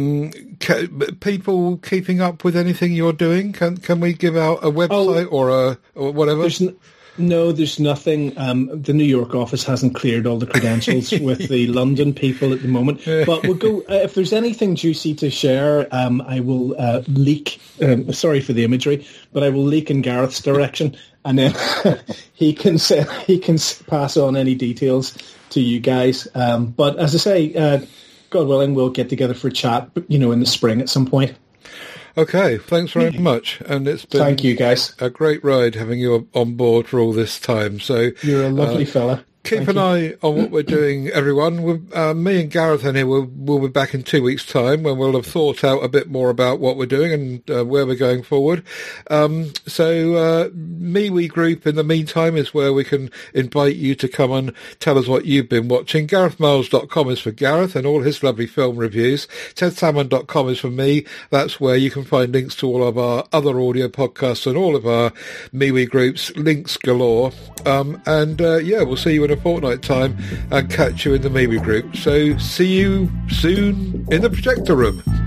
people keeping up with anything you're doing, can we give out a website or whatever? There's nothing. The New York office hasn't cleared all the credentials with the London people at the moment. But we'll go. If there's anything juicy to share, I will leak. Sorry for the imagery, but I will leak in Gareth's direction, and then he can pass on any details to you guys. But as I say, God willing, we'll get together for a chat, in the spring at some point. Okay, thanks very much. And it's been thank you, guys. A great ride having you on board for all this time. So you're a lovely fella. keep an eye on what we're doing, everyone. Me and Gareth and here we'll be back in 2 weeks' time when we'll have thought out a bit more about what we're doing and where we're going forward. So MeWe Group, in the meantime, is where we can invite you to come and tell us what you've been watching. GarethMiles.com is for Gareth and all his lovely film reviews. TedSalmon.com is for me. That's where you can find links to all of our other audio podcasts and all of our MeWe Groups, links galore. We'll see you in a fortnight time and catch you in the MeWe Group. So see you soon in the projector room.